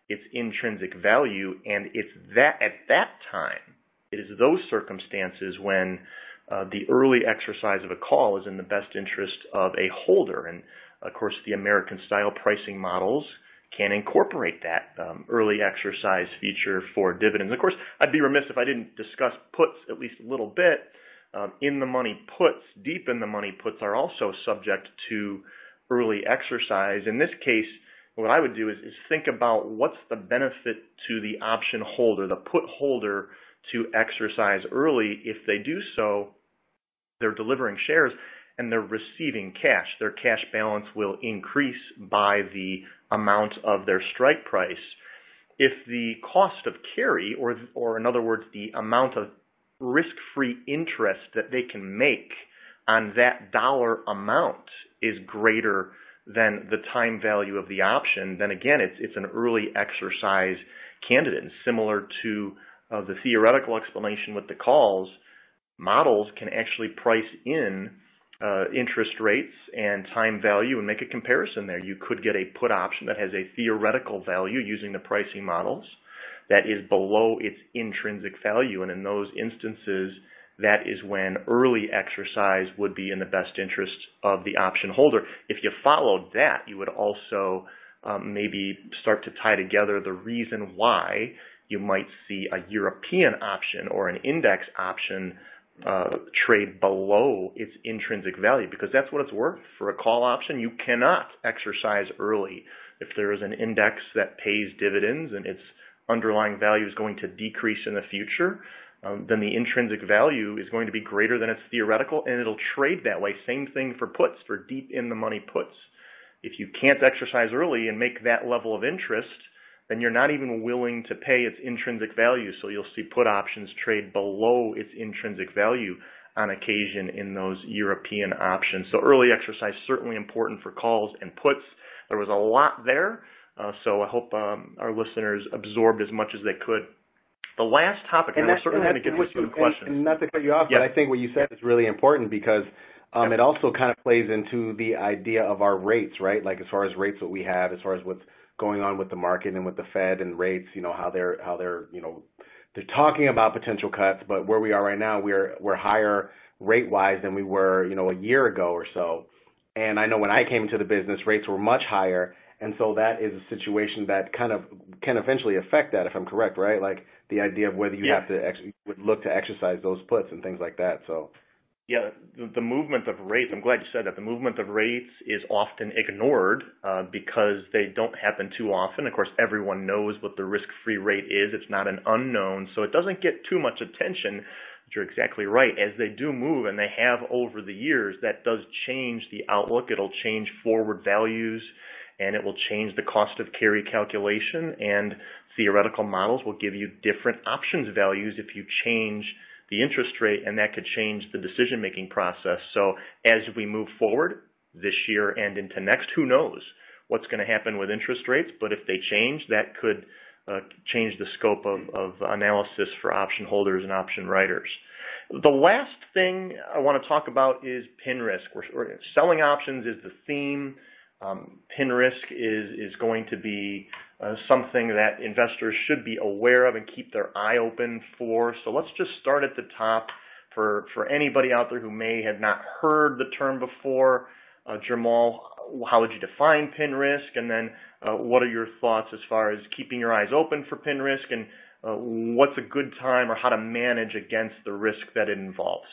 S3: its intrinsic value, and it's that at that time, it is those circumstances when uh, the early exercise of a call is in the best interest of a holder. And of course, the American-style pricing models can incorporate that um, early exercise feature for dividends. Of course, I'd be remiss if I didn't discuss puts at least a little bit. Um, in-the-money puts, deep in-the-money puts are also subject to early exercise. In this case, what I would do is, is think about what's the benefit to the option holder, the put holder, to exercise early. If they do so, they're delivering shares and they're receiving cash. Their cash balance will increase by the amount of their strike price. If the cost of carry, or, or in other words, the amount of risk-free interest that they can make on that dollar amount is greater than the time value of the option, then again, it's, it's an early exercise candidate. And similar to uh, the theoretical explanation with the calls, models can actually price in uh, interest rates and time value and make a comparison there. You could get a put option that has a theoretical value using the pricing models that is below its intrinsic value, and in those instances, that is when early exercise would be in the best interest of the option holder. If you followed that, you would also um, maybe start to tie together the reason why you might see a European option or an index option uh, trade below its intrinsic value, because that's what it's worth. For a call option, you cannot exercise early. If there is an index that pays dividends and its underlying value is going to decrease in the future, um, then the intrinsic value is going to be greater than its theoretical, and it'll trade that way. Same thing for puts, for deep in the money puts. If you can't exercise early and make that level of interest, then you're not even willing to pay its intrinsic value. So you'll see put options trade below its intrinsic value on occasion in those European options. So early exercise certainly important for calls and puts. There was a lot there, uh, so I hope um, our listeners absorbed as much as they could. The last topic, and, and we're certainly going to get to some questions.
S4: And not to cut you off, yeah. But I think what you said is really important because um, yeah. it also kind of plays into the idea of our rates, right? Like as far as rates, what we have, as far as what's going on with the market and with the Fed and rates, you know, how they're, how they're, you know, they're talking about potential cuts, but where we are right now, we're, we're higher rate-wise than we were, you know, a year ago or so. And I know when I came into the business, rates were much higher. And so that is a situation that kind of can eventually affect that, if I'm correct, right? Like the idea of whether you yeah. have to ex- would look to exercise those puts and things like that. So,
S3: yeah, the, the movement of rates, I'm glad you said that. The movement of rates is often ignored uh, because they don't happen too often. Of course, everyone knows what the risk-free rate is. It's not an unknown, so it doesn't get too much attention. You're exactly right. As they do move, and they have over the years, that does change the outlook. It'll change forward values, and it will change the cost of carry calculation, and theoretical models will give you different options values if you change the interest rate, and that could change the decision-making process. So as we move forward this year and into next, who knows what's going to happen with interest rates, but if they change, that could uh, change the scope of, of analysis for option holders and option writers. The last thing I want to talk about is pin risk. We're, we're, selling options is the theme. Um, pin risk is, is going to be uh, something that investors should be aware of and keep their eye open for. So let's just start at the top. For, for anybody out there who may have not heard the term before, uh, Jamal, how would you define pin risk? And then uh, what are your thoughts as far as keeping your eyes open for pin risk, and uh, what's a good time or how to manage against the risk that it involves?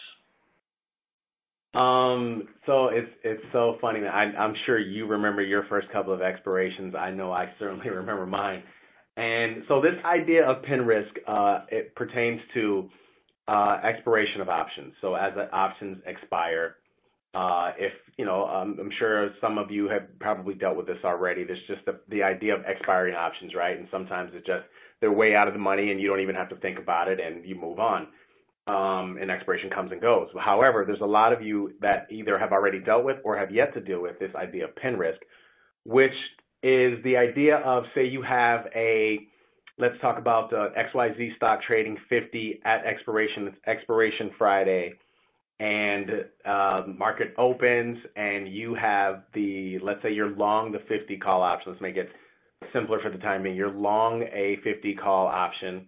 S4: Um, so it's it's so funny. I, I'm sure you remember your first couple of expirations. I know I certainly remember mine. And so this idea of pin risk, uh, it pertains to uh, expiration of options. So as the options expire, uh, if, you know, um, I'm sure some of you have probably dealt with this already. There's just the, the idea of expiring options, right? And sometimes it's just they're way out of the money and you don't even have to think about it and you move on. Um, and expiration comes and goes. However, there's a lot of you that either have already dealt with or have yet to deal with this idea of pin risk, which is the idea of, say you have a, let's talk about uh, X Y Z stock trading fifty at expiration, it's expiration Friday, and uh, market opens and you have the, let's say you're long the fifty call option, let's make it simpler for the time being. You're long a fifty call option,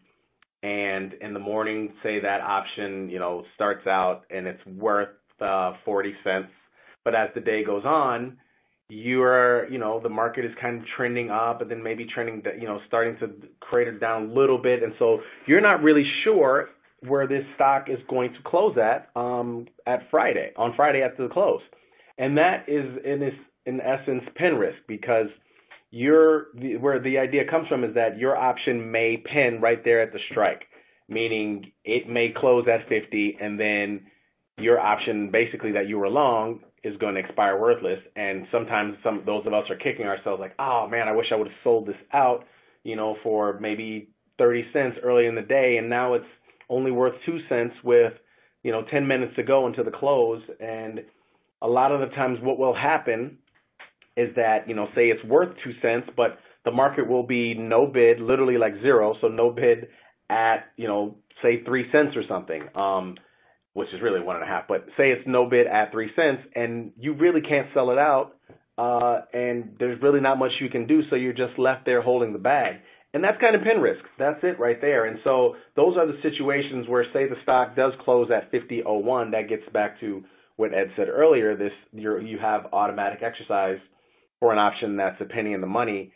S4: and in the morning, say that option, you know, starts out and it's worth uh, forty cents. But as the day goes on, you're, you know, the market is kind of trending up and then maybe trending, you know, starting to crater down a little bit. And so you're not really sure where this stock is going to close at um, at Friday, on Friday after the close. And that is, in, this, in essence, pin risk, because you're, where the idea comes from is that your option may pin right there at the strike, meaning it may close at fifty, and then your option basically that you were long is going to expire worthless. And sometimes some those of us are kicking ourselves like, oh man, I wish I would have sold this out, you know, for maybe thirty cents early in the day, and now it's only worth two cents with, you know, ten minutes to go until the close. And a lot of the times what will happen is that, you know, say it's worth two cents, but the market will be no bid, literally like zero, so no bid at, you know, say three cents or something. Um, which is really one and a half, but say it's no bid at three cents, and you really can't sell it out, uh, and there's really not much you can do, so you're just left there holding the bag. And that's kind of pin risk. That's it right there. And so those are the situations where, say the stock does close at fifty oh one, that gets back to what Ed said earlier, this you're, you have automatic exercise for an option that's a penny in the money,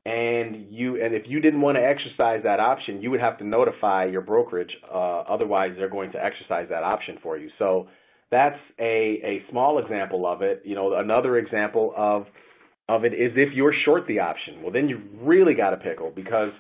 S4: and you and if you didn't want to exercise that option, you would have to notify your brokerage. Uh, otherwise, they're going to exercise that option for you. So that's a, a small example of it. You know, another example of of it is if you're short the option. Well, then you really got a pickle, because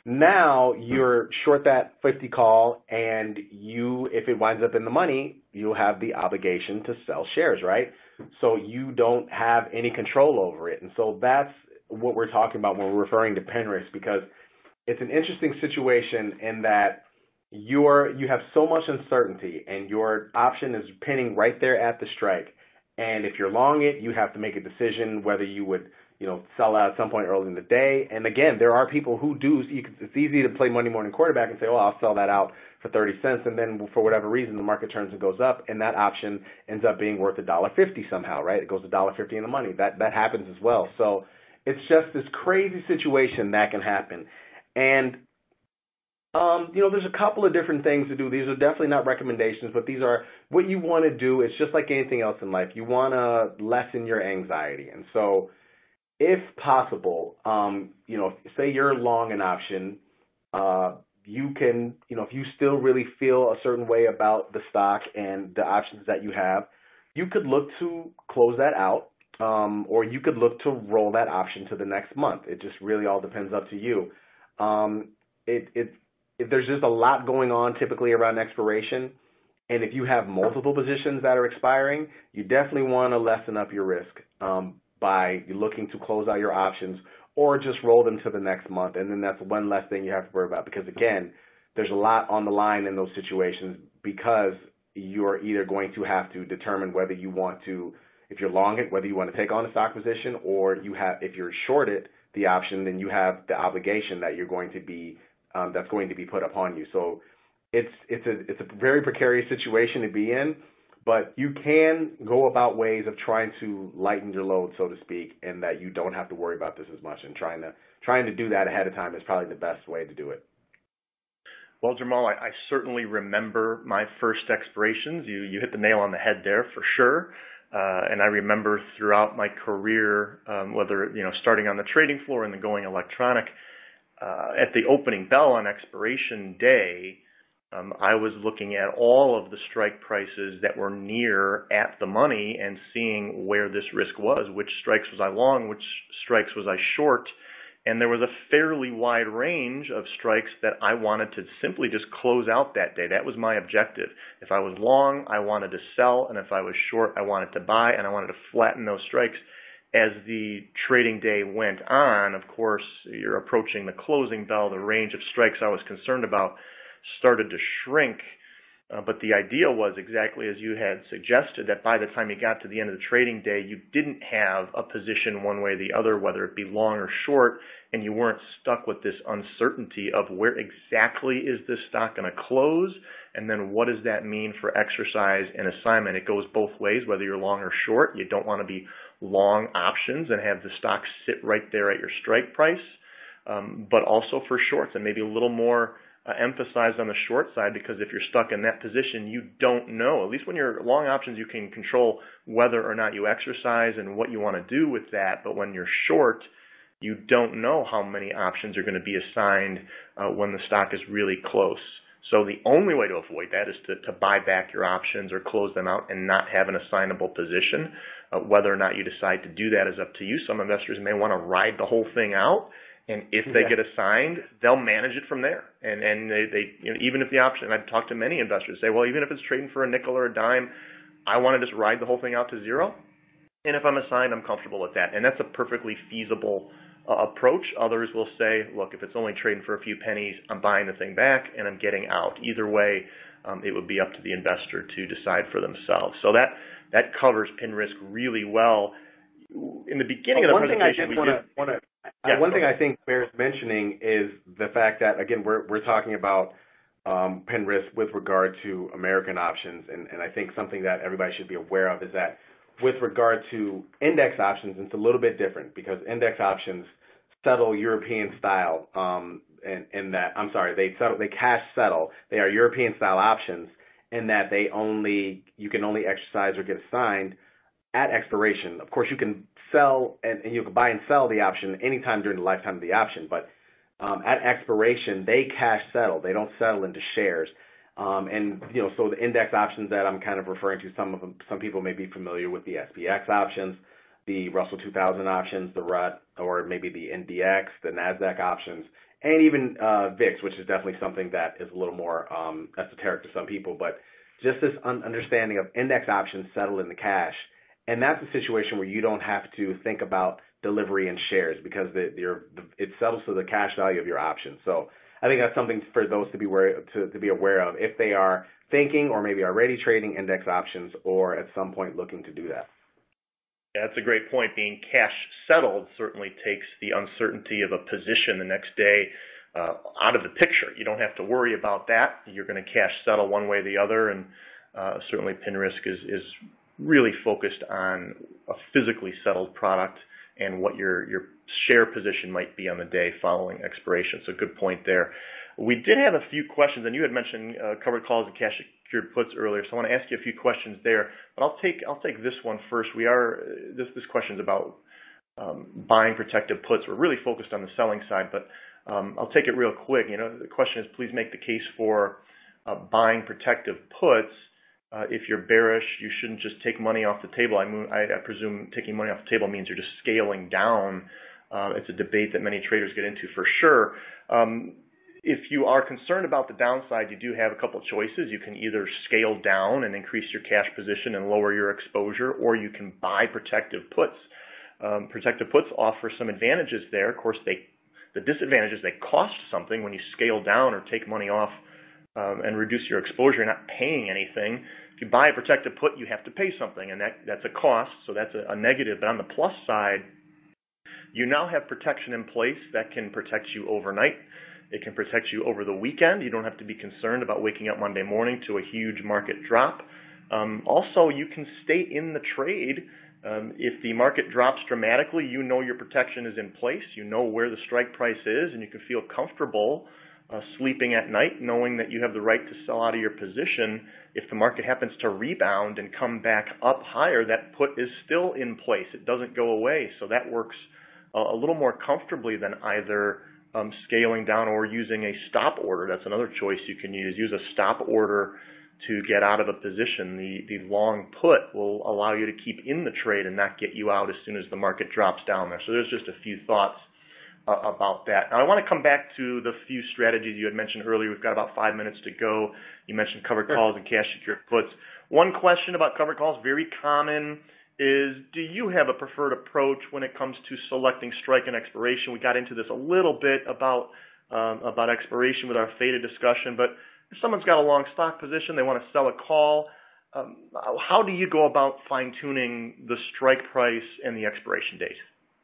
S4: now you're short that fifty call, and you, if it winds up in the money, you'll have the obligation to sell shares, right? So you don't have any control over it. And so that's what we're talking about when we're referring to pin risk, because it's an interesting situation in that you're you have so much uncertainty, and your option is pinning right there at the strike. And if you're long it, you have to make a decision whether you would, you know, sell out at some point early in the day. And again, there are people who do. You can, it's easy to play Monday morning quarterback and say, oh, I'll sell that out for thirty cents, and then for whatever reason the market turns and goes up, and that option ends up being worth a dollar fifty somehow, right? It goes a dollar fifty in the money. That that happens as well. So it's just this crazy situation that can happen. And, um, you know, there's a couple of different things to do. These are definitely not recommendations, but these are what you want to do. It's just like anything else in life. You want to lessen your anxiety. And so if possible, um, you know, say you're long an option, uh, you can, you know, if you still really feel a certain way about the stock and the options that you have, you could look to close that out. Um, or you could look to roll that option to the next month. It just really all depends up to you. Um, it, it, if there's just a lot going on typically around expiration, and if you have multiple positions that are expiring, you definitely want to lessen up your risk um, by looking to close out your options, or just roll them to the next month. And then that's one less thing you have to worry about, because, again, there's a lot on the line in those situations, because you're either going to have to determine whether you want to, if you're long it, whether you want to take on a stock position, or you have, if you're short it, the option, then you have the obligation that you're going to be, um, that's going to be put upon you. So it's it's a it's a very precarious situation to be in, but you can go about ways of trying to lighten your load, so to speak, and that you don't have to worry about this as much. And trying to trying to do that ahead of time is probably the best way to do it.
S3: Well, Jamal, I, I certainly remember my first expirations. You you hit the nail on the head there for sure. Uh, and I remember throughout my career, um, whether, you know, starting on the trading floor and then going electronic, uh, at the opening bell on expiration day, um, I was looking at all of the strike prices that were near at the money and seeing where this risk was, which strikes was I long, which strikes was I short. And there was a fairly wide range of strikes that I wanted to simply just close out that day. That was my objective. If I was long, I wanted to sell, and if I was short, I wanted to buy, and I wanted to flatten those strikes. As the trading day went on, of course, you're approaching the closing bell. The range of strikes I was concerned about started to shrink. Uh, but the idea was exactly as you had suggested, that by the time you got to the end of the trading day, you didn't have a position one way or the other, whether it be long or short, and you weren't stuck with this uncertainty of where exactly is this stock going to close, and then what does that mean for exercise and assignment. It goes both ways, whether you're long or short. You don't want to be long options and have the stock sit right there at your strike price. um, but also for shorts, and maybe a little more uh, emphasized on the short side, because if you're stuck in that position, you don't know. At least when you're long options, you can control whether or not you exercise and what you want to do with that. But when you're short, you don't know how many options are going to be assigned uh, when the stock is really close. So the only way to avoid that is to, to buy back your options or close them out and not have an assignable position. Uh, whether or not you decide to do that is up to you. Some investors may want to ride the whole thing out, and if they yeah. get assigned, they'll manage it from there. And and they, they you know, even if the option, I've talked to many investors, say, well, even if it's trading for a nickel or a dime, I want to just ride the whole thing out to zero. And if I'm assigned, I'm comfortable with that. And that's a perfectly feasible uh, approach. Others will say, look, if it's only trading for a few pennies, I'm buying the thing back and I'm getting out. Either way, um, it would be up to the investor to decide for themselves. So that that covers pin risk really well. In the beginning well, of the presentation, we
S4: wanna, did. Wanna, yeah, one thing I think bears mentioning is the fact that, again, we're we're talking about um, pin risk with regard to American options, and, and I think something that everybody should be aware of is that with regard to index options, it's a little bit different because index options settle European style, um, and, and that I'm sorry, they settle, they cash settle. They are European style options in that they only you can only exercise or get assigned at expiration. Of course, you can sell and, and you can buy and sell the option anytime during the lifetime of the option, but um, at expiration they cash settle. They don't settle into shares. Um, and, you know, so the index options that I'm kind of referring to, some of them, some people may be familiar with the S P X options, the Russell two thousand options, the R U T, or maybe the N D X, the NASDAQ options, and even uh, V I X, which is definitely something that is a little more um, esoteric to some people. But just this un- understanding of index options settle in the cash, and that's a situation where you don't have to think about delivery in shares because the, the, it settles to the cash value of your option. So I think that's something for those to be aware, to, to be aware of if they are thinking or maybe already trading index options or at some point looking to do that.
S3: Yeah, that's a great point. Being cash settled certainly takes the uncertainty of a position the next day uh, out of the picture. You don't have to worry about that. You're going to cash settle one way or the other, and uh, certainly pin risk is, is really focused on a physically settled product and what your, your share position might be on the day following expiration. So good point there. We did have a few questions, and you had mentioned uh, covered calls and cash secured puts earlier, so I want to ask you a few questions there. But I'll take I'll take this one first. We are this this question is about um, buying protective puts. We're really focused on the selling side, but um, I'll take it real quick. You know, the question is, please make the case for uh, buying protective puts. Uh, if you're bearish, you shouldn't just take money off the table. I, I, I presume taking money off the table means you're just scaling down. Uh, it's a debate that many traders get into for sure. Um, if you are concerned about the downside, you do have a couple of choices. You can either scale down and increase your cash position and lower your exposure, or you can buy protective puts. Um, protective puts offer some advantages there. Of course, they the disadvantage is they cost something when you scale down or take money off Um, and reduce your exposure. You're not paying anything. If you buy a protective put, you have to pay something, and that, that's a cost, so that's a, a negative. But on the plus side, you now have protection in place that can protect you overnight. It can protect you over the weekend. You don't have to be concerned about waking up Monday morning to a huge market drop. Um, also, you can stay in the trade. Um, if the market drops dramatically, you know your protection is in place. You know where the strike price is, and you can feel comfortable Uh, sleeping at night, knowing that you have the right to sell out of your position. If the market happens to rebound and come back up higher, that put is still in place. It doesn't go away. So that works uh, a little more comfortably than either um, scaling down or using a stop order. That's another choice you can use. Use a stop order to get out of a position. The, the long put will allow you to keep in the trade and not get you out as soon as the market drops down there. So there's just a few thoughts Uh, about that. Now, I want to come back to the few strategies you had mentioned earlier. We've got about five minutes to go. You mentioned covered calls and cash secured puts. One question about covered calls, very common, is do you have a preferred approach when it comes to selecting strike and expiration? We got into this a little bit about um, about expiration with our theta discussion, but if someone's got a long stock position, they want to sell a call, um, how do you go about fine-tuning the strike price and the expiration date?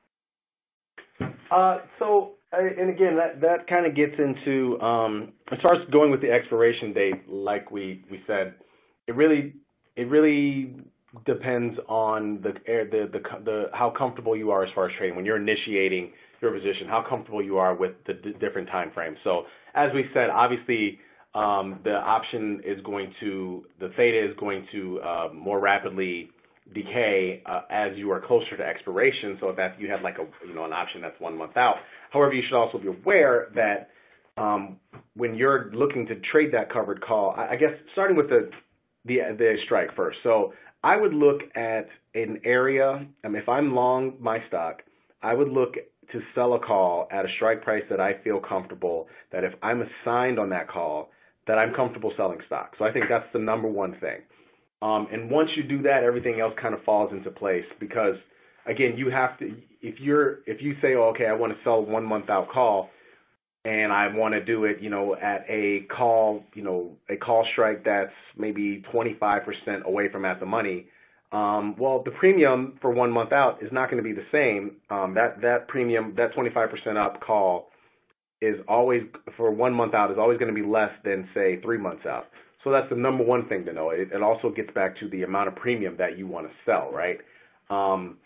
S4: Uh, so, and again, that, that kind of gets into, um, as far as going with the expiration date, like we, we said, it really, it really depends on the the the, the how comfortable you are as far as trading. When you're initiating your position, how comfortable you are with the d- different time frames. So as we said, obviously um, the option is going to, the theta is going to uh, more rapidly decay uh, as you are closer to expiration. So if that you have like a you know an option that's one month out. However, you should also be aware that um, when you're looking to trade that covered call, I, I guess starting with the the the strike first. So I would look at an area. I mean, if I'm long my stock, I would look to sell a call at a strike price that I feel comfortable, that if I'm assigned on that call, that I'm comfortable selling stock. So I think that's the number one thing. Um, and once you do that, everything else kind of falls into place because, again, you have to, if you're, if you say, oh, okay, I want to sell one month out call and I want to do it, you know, at a call, you know, a call strike that's maybe twenty-five percent away from at the money, Um, well, the premium for one month out is not going to be the same. Um, that that premium, that twenty-five percent up call, is always for one month out is always going to be less than say three months out. So that's the number one thing to know. It, it also gets back to the amount of premium that you want to sell, right? Um,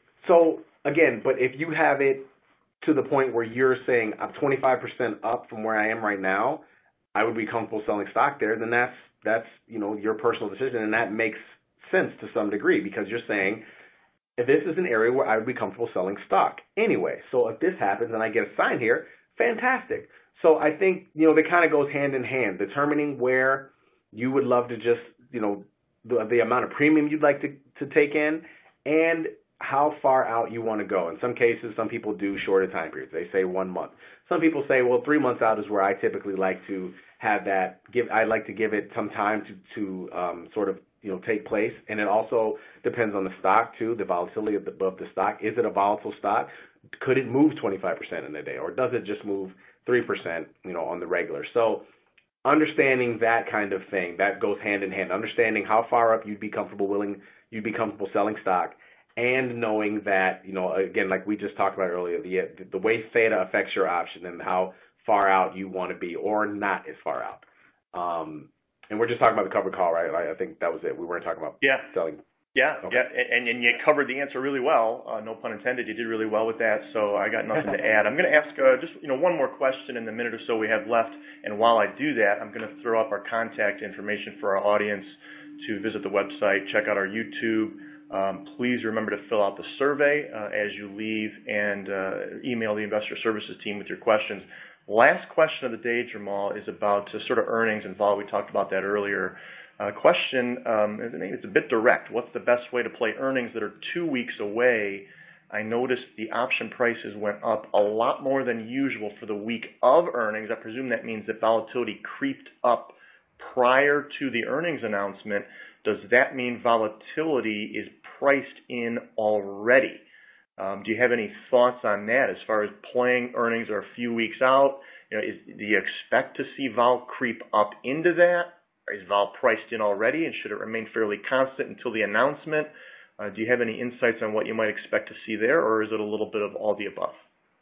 S4: so again, but if you have it to the point where you're saying I'm twenty-five percent up from where I am right now, I would be comfortable selling stock there. Then that's that's you know your personal decision, and that makes sense to some degree because you're saying if this is an area where I would be comfortable selling stock anyway. So if this happens and I get a sign here, fantastic. So I think, you know, that kind of goes hand in hand, determining where you would love to just, you know, the, the amount of premium you'd like to, to take in and how far out you want to go. In some cases, some people do shorter time periods. They say one month. Some people say, well, three months out is where I typically like to have that. Give I like to give it some time to, to um, sort of, you know, take place. And it also depends on the stock too, the volatility of the, of the stock. Is it a volatile stock? Could it move twenty-five percent in a day, or does it just move three percent, you know, on the regular? So understanding that kind of thing, that goes hand in hand. Understanding how far up you'd be comfortable willing, you'd be comfortable selling stock, and knowing that, you know, again, like we just talked about earlier, the the way theta affects your option and how far out you want to be, or not as far out. Um, And we're just talking about the covered call, right? I think that was it. We weren't talking about
S3: yeah.
S4: selling.
S3: Yeah,
S4: okay.
S3: yeah, and, and you covered the answer really well. Uh, no pun intended. You did really well with that, so I got nothing to add. I'm going to ask uh, just you know one more question in the minute or so we have left, and while I do that, I'm going to throw up our contact information for our audience to visit the website, check out our YouTube. Um, please remember to fill out the survey uh, as you leave, and uh, email the investor services team with your questions. Last question of the day, Jamal, is about uh, sort of earnings and vol. We talked about that earlier. Uh, question, um, it's a bit direct. What's the best way to play earnings that are two weeks away? I noticed the option prices went up a lot more than usual for the week of earnings. I presume that means that volatility creeped up prior to the earnings announcement. Does that mean volatility is priced in already? Um, do you have any thoughts on that as far as playing earnings are a few weeks out? You know, is, do you expect to see vol creep up into that? Is vol priced in already, and should it remain fairly constant until the announcement? Uh, do you have any insights on what you might expect to see there, or is it a little bit of all the above?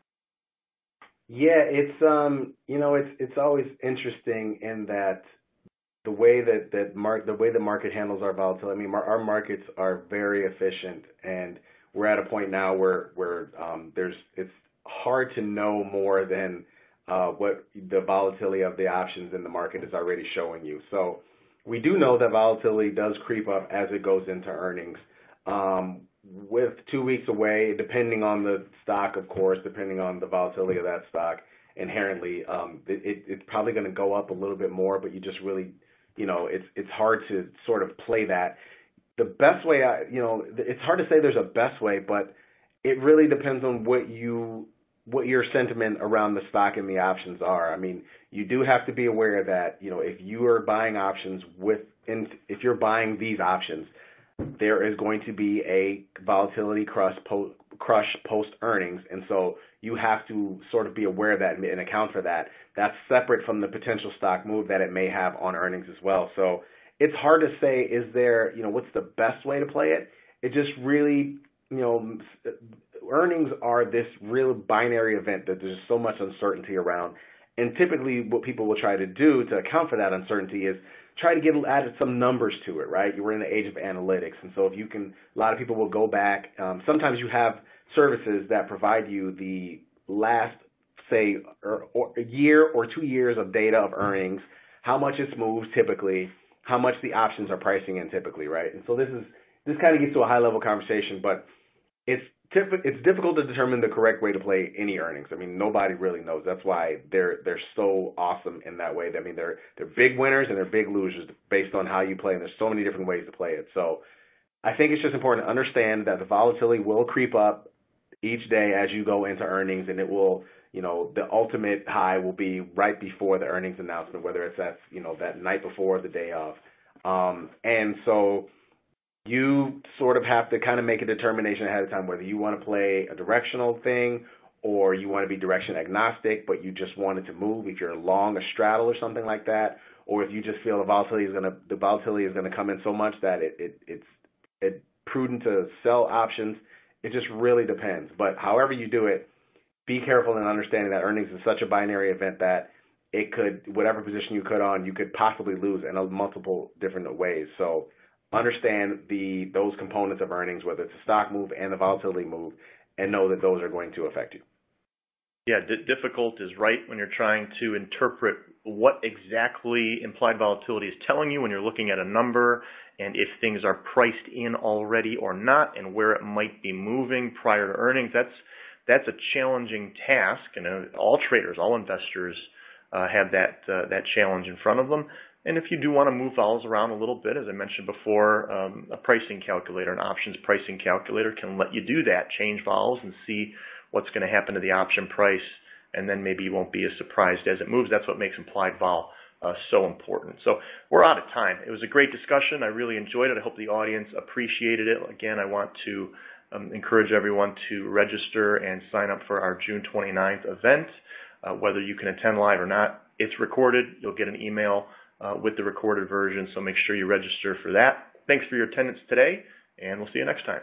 S4: Yeah, it's um, you know, it's it's always interesting in that the way that that mar- the way the market handles our volatility. I mean, our, our markets are very efficient, and we're at a point now where where um, there's it's hard to know more than Uh, what the volatility of the options in the market is already showing you. So we do know that volatility does creep up as it goes into earnings. Um, with two weeks away, depending on the stock, of course, depending on the volatility of that stock, inherently, um, it, it, it's probably going to go up a little bit more, but you just really, you know, it's it's hard to sort of play that. The best way, I, you know, it's hard to say there's a best way, but it really depends on what you what your sentiment around the stock and the options are. I mean, you do have to be aware that, you know, if you are buying options with, in, if you're buying these options, there is going to be a volatility crush, po- crush post earnings. And so you have to sort of be aware of that and account for that. That's separate from the potential stock move that it may have on earnings as well. So it's hard to say, is there, you know, what's the best way to play it? It just really, you know, earnings are this real binary event that there's so much uncertainty around. And typically what people will try to do to account for that uncertainty is try to get added some numbers to it, right? We're in the age of analytics, and so if you can, a lot of people will go back. Um, sometimes you have services that provide you the last, say, or, or a year or two years of data of earnings, how much it's moved typically, how much the options are pricing in typically, right? And so this is this kind of gets to a high-level conversation, but it's typ- it's difficult to determine the correct way to play any earnings. I mean, nobody really knows. That's why they're they're so awesome in that way. I mean, they're they're big winners and they're big losers based on how you play, and there's so many different ways to play it. So I think it's just important to understand that the volatility will creep up each day as you go into earnings, and it will, you know, the ultimate high will be right before the earnings announcement, whether it's that, you know, that night before or the day of. Um, and so you sort of have to kind of make a determination ahead of time whether you want to play a directional thing or you want to be direction agnostic, but you just want it to move. If you're long a straddle or something like that, or if you just feel the volatility is going to the volatility is going to come in so much that it, it it's it prudent to sell options. It just really depends. But however you do it, be careful in understanding that earnings is such a binary event that it could, whatever position you put on, you could possibly lose in a multiple different ways. So understand the those components of earnings, whether it's a stock move and the volatility move, and know that those are going to affect you.
S3: Yeah, d- difficult is right when you're trying to interpret what exactly implied volatility is telling you when you're looking at a number, and if things are priced in already or not, and where it might be moving prior to earnings. That's that's a challenging task, and uh, all traders, all investors uh, have that uh, that challenge in front of them. And if you do want to move vols around a little bit, as I mentioned before, um, a pricing calculator, an options pricing calculator can let you do that, change vols and see what's going to happen to the option price, and then maybe you won't be as surprised as it moves. That's what makes implied vol uh, so important. So we're out of time. It was a great discussion. I really enjoyed it. I hope the audience appreciated it. Again, I want to um, encourage everyone to register and sign up for our June twenty-ninth event. Uh, whether you can attend live or not, it's recorded. You'll get an email uh, with the recorded version, so make sure you register for that. Thanks for your attendance today, and we'll see you next time.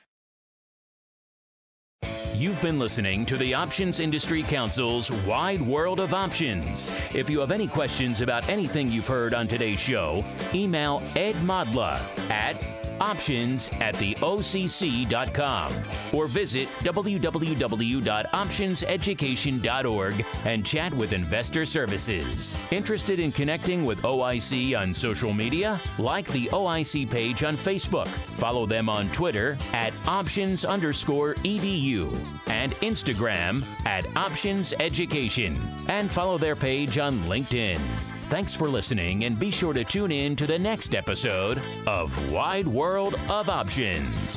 S2: You've been listening to the Options Industry Council's Wide World of Options. If you have any questions about anything you've heard on today's show, email Ed Modla at options at the O C C dot com or visit w w w dot options education dot org and chat with Investor Services. Interested in connecting with O I C on social media? Like the O I C page on Facebook. Follow them on Twitter at options underscore edu and Instagram at options education. And follow their page on LinkedIn. Thanks for listening, and be sure to tune in to the next episode of Wide World of Options.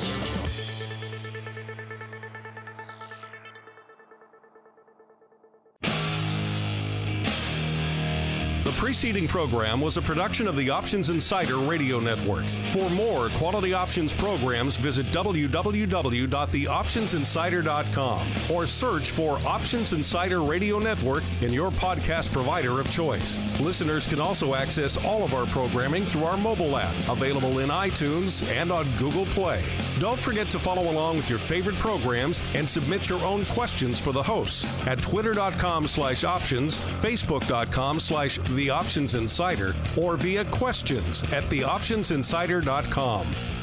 S1: The preceding program was a production of the Options Insider Radio Network. For more quality options programs, visit w w w dot the options insider dot com or search for Options Insider Radio Network in your podcast provider of choice. Listeners can also access all of our programming through our mobile app, available in iTunes and on Google Play. Don't forget to follow along with your favorite programs and submit your own questions for the hosts at twitter dot com slash options, facebook dot com slash the Options Insider, or via questions at the options insider dot com.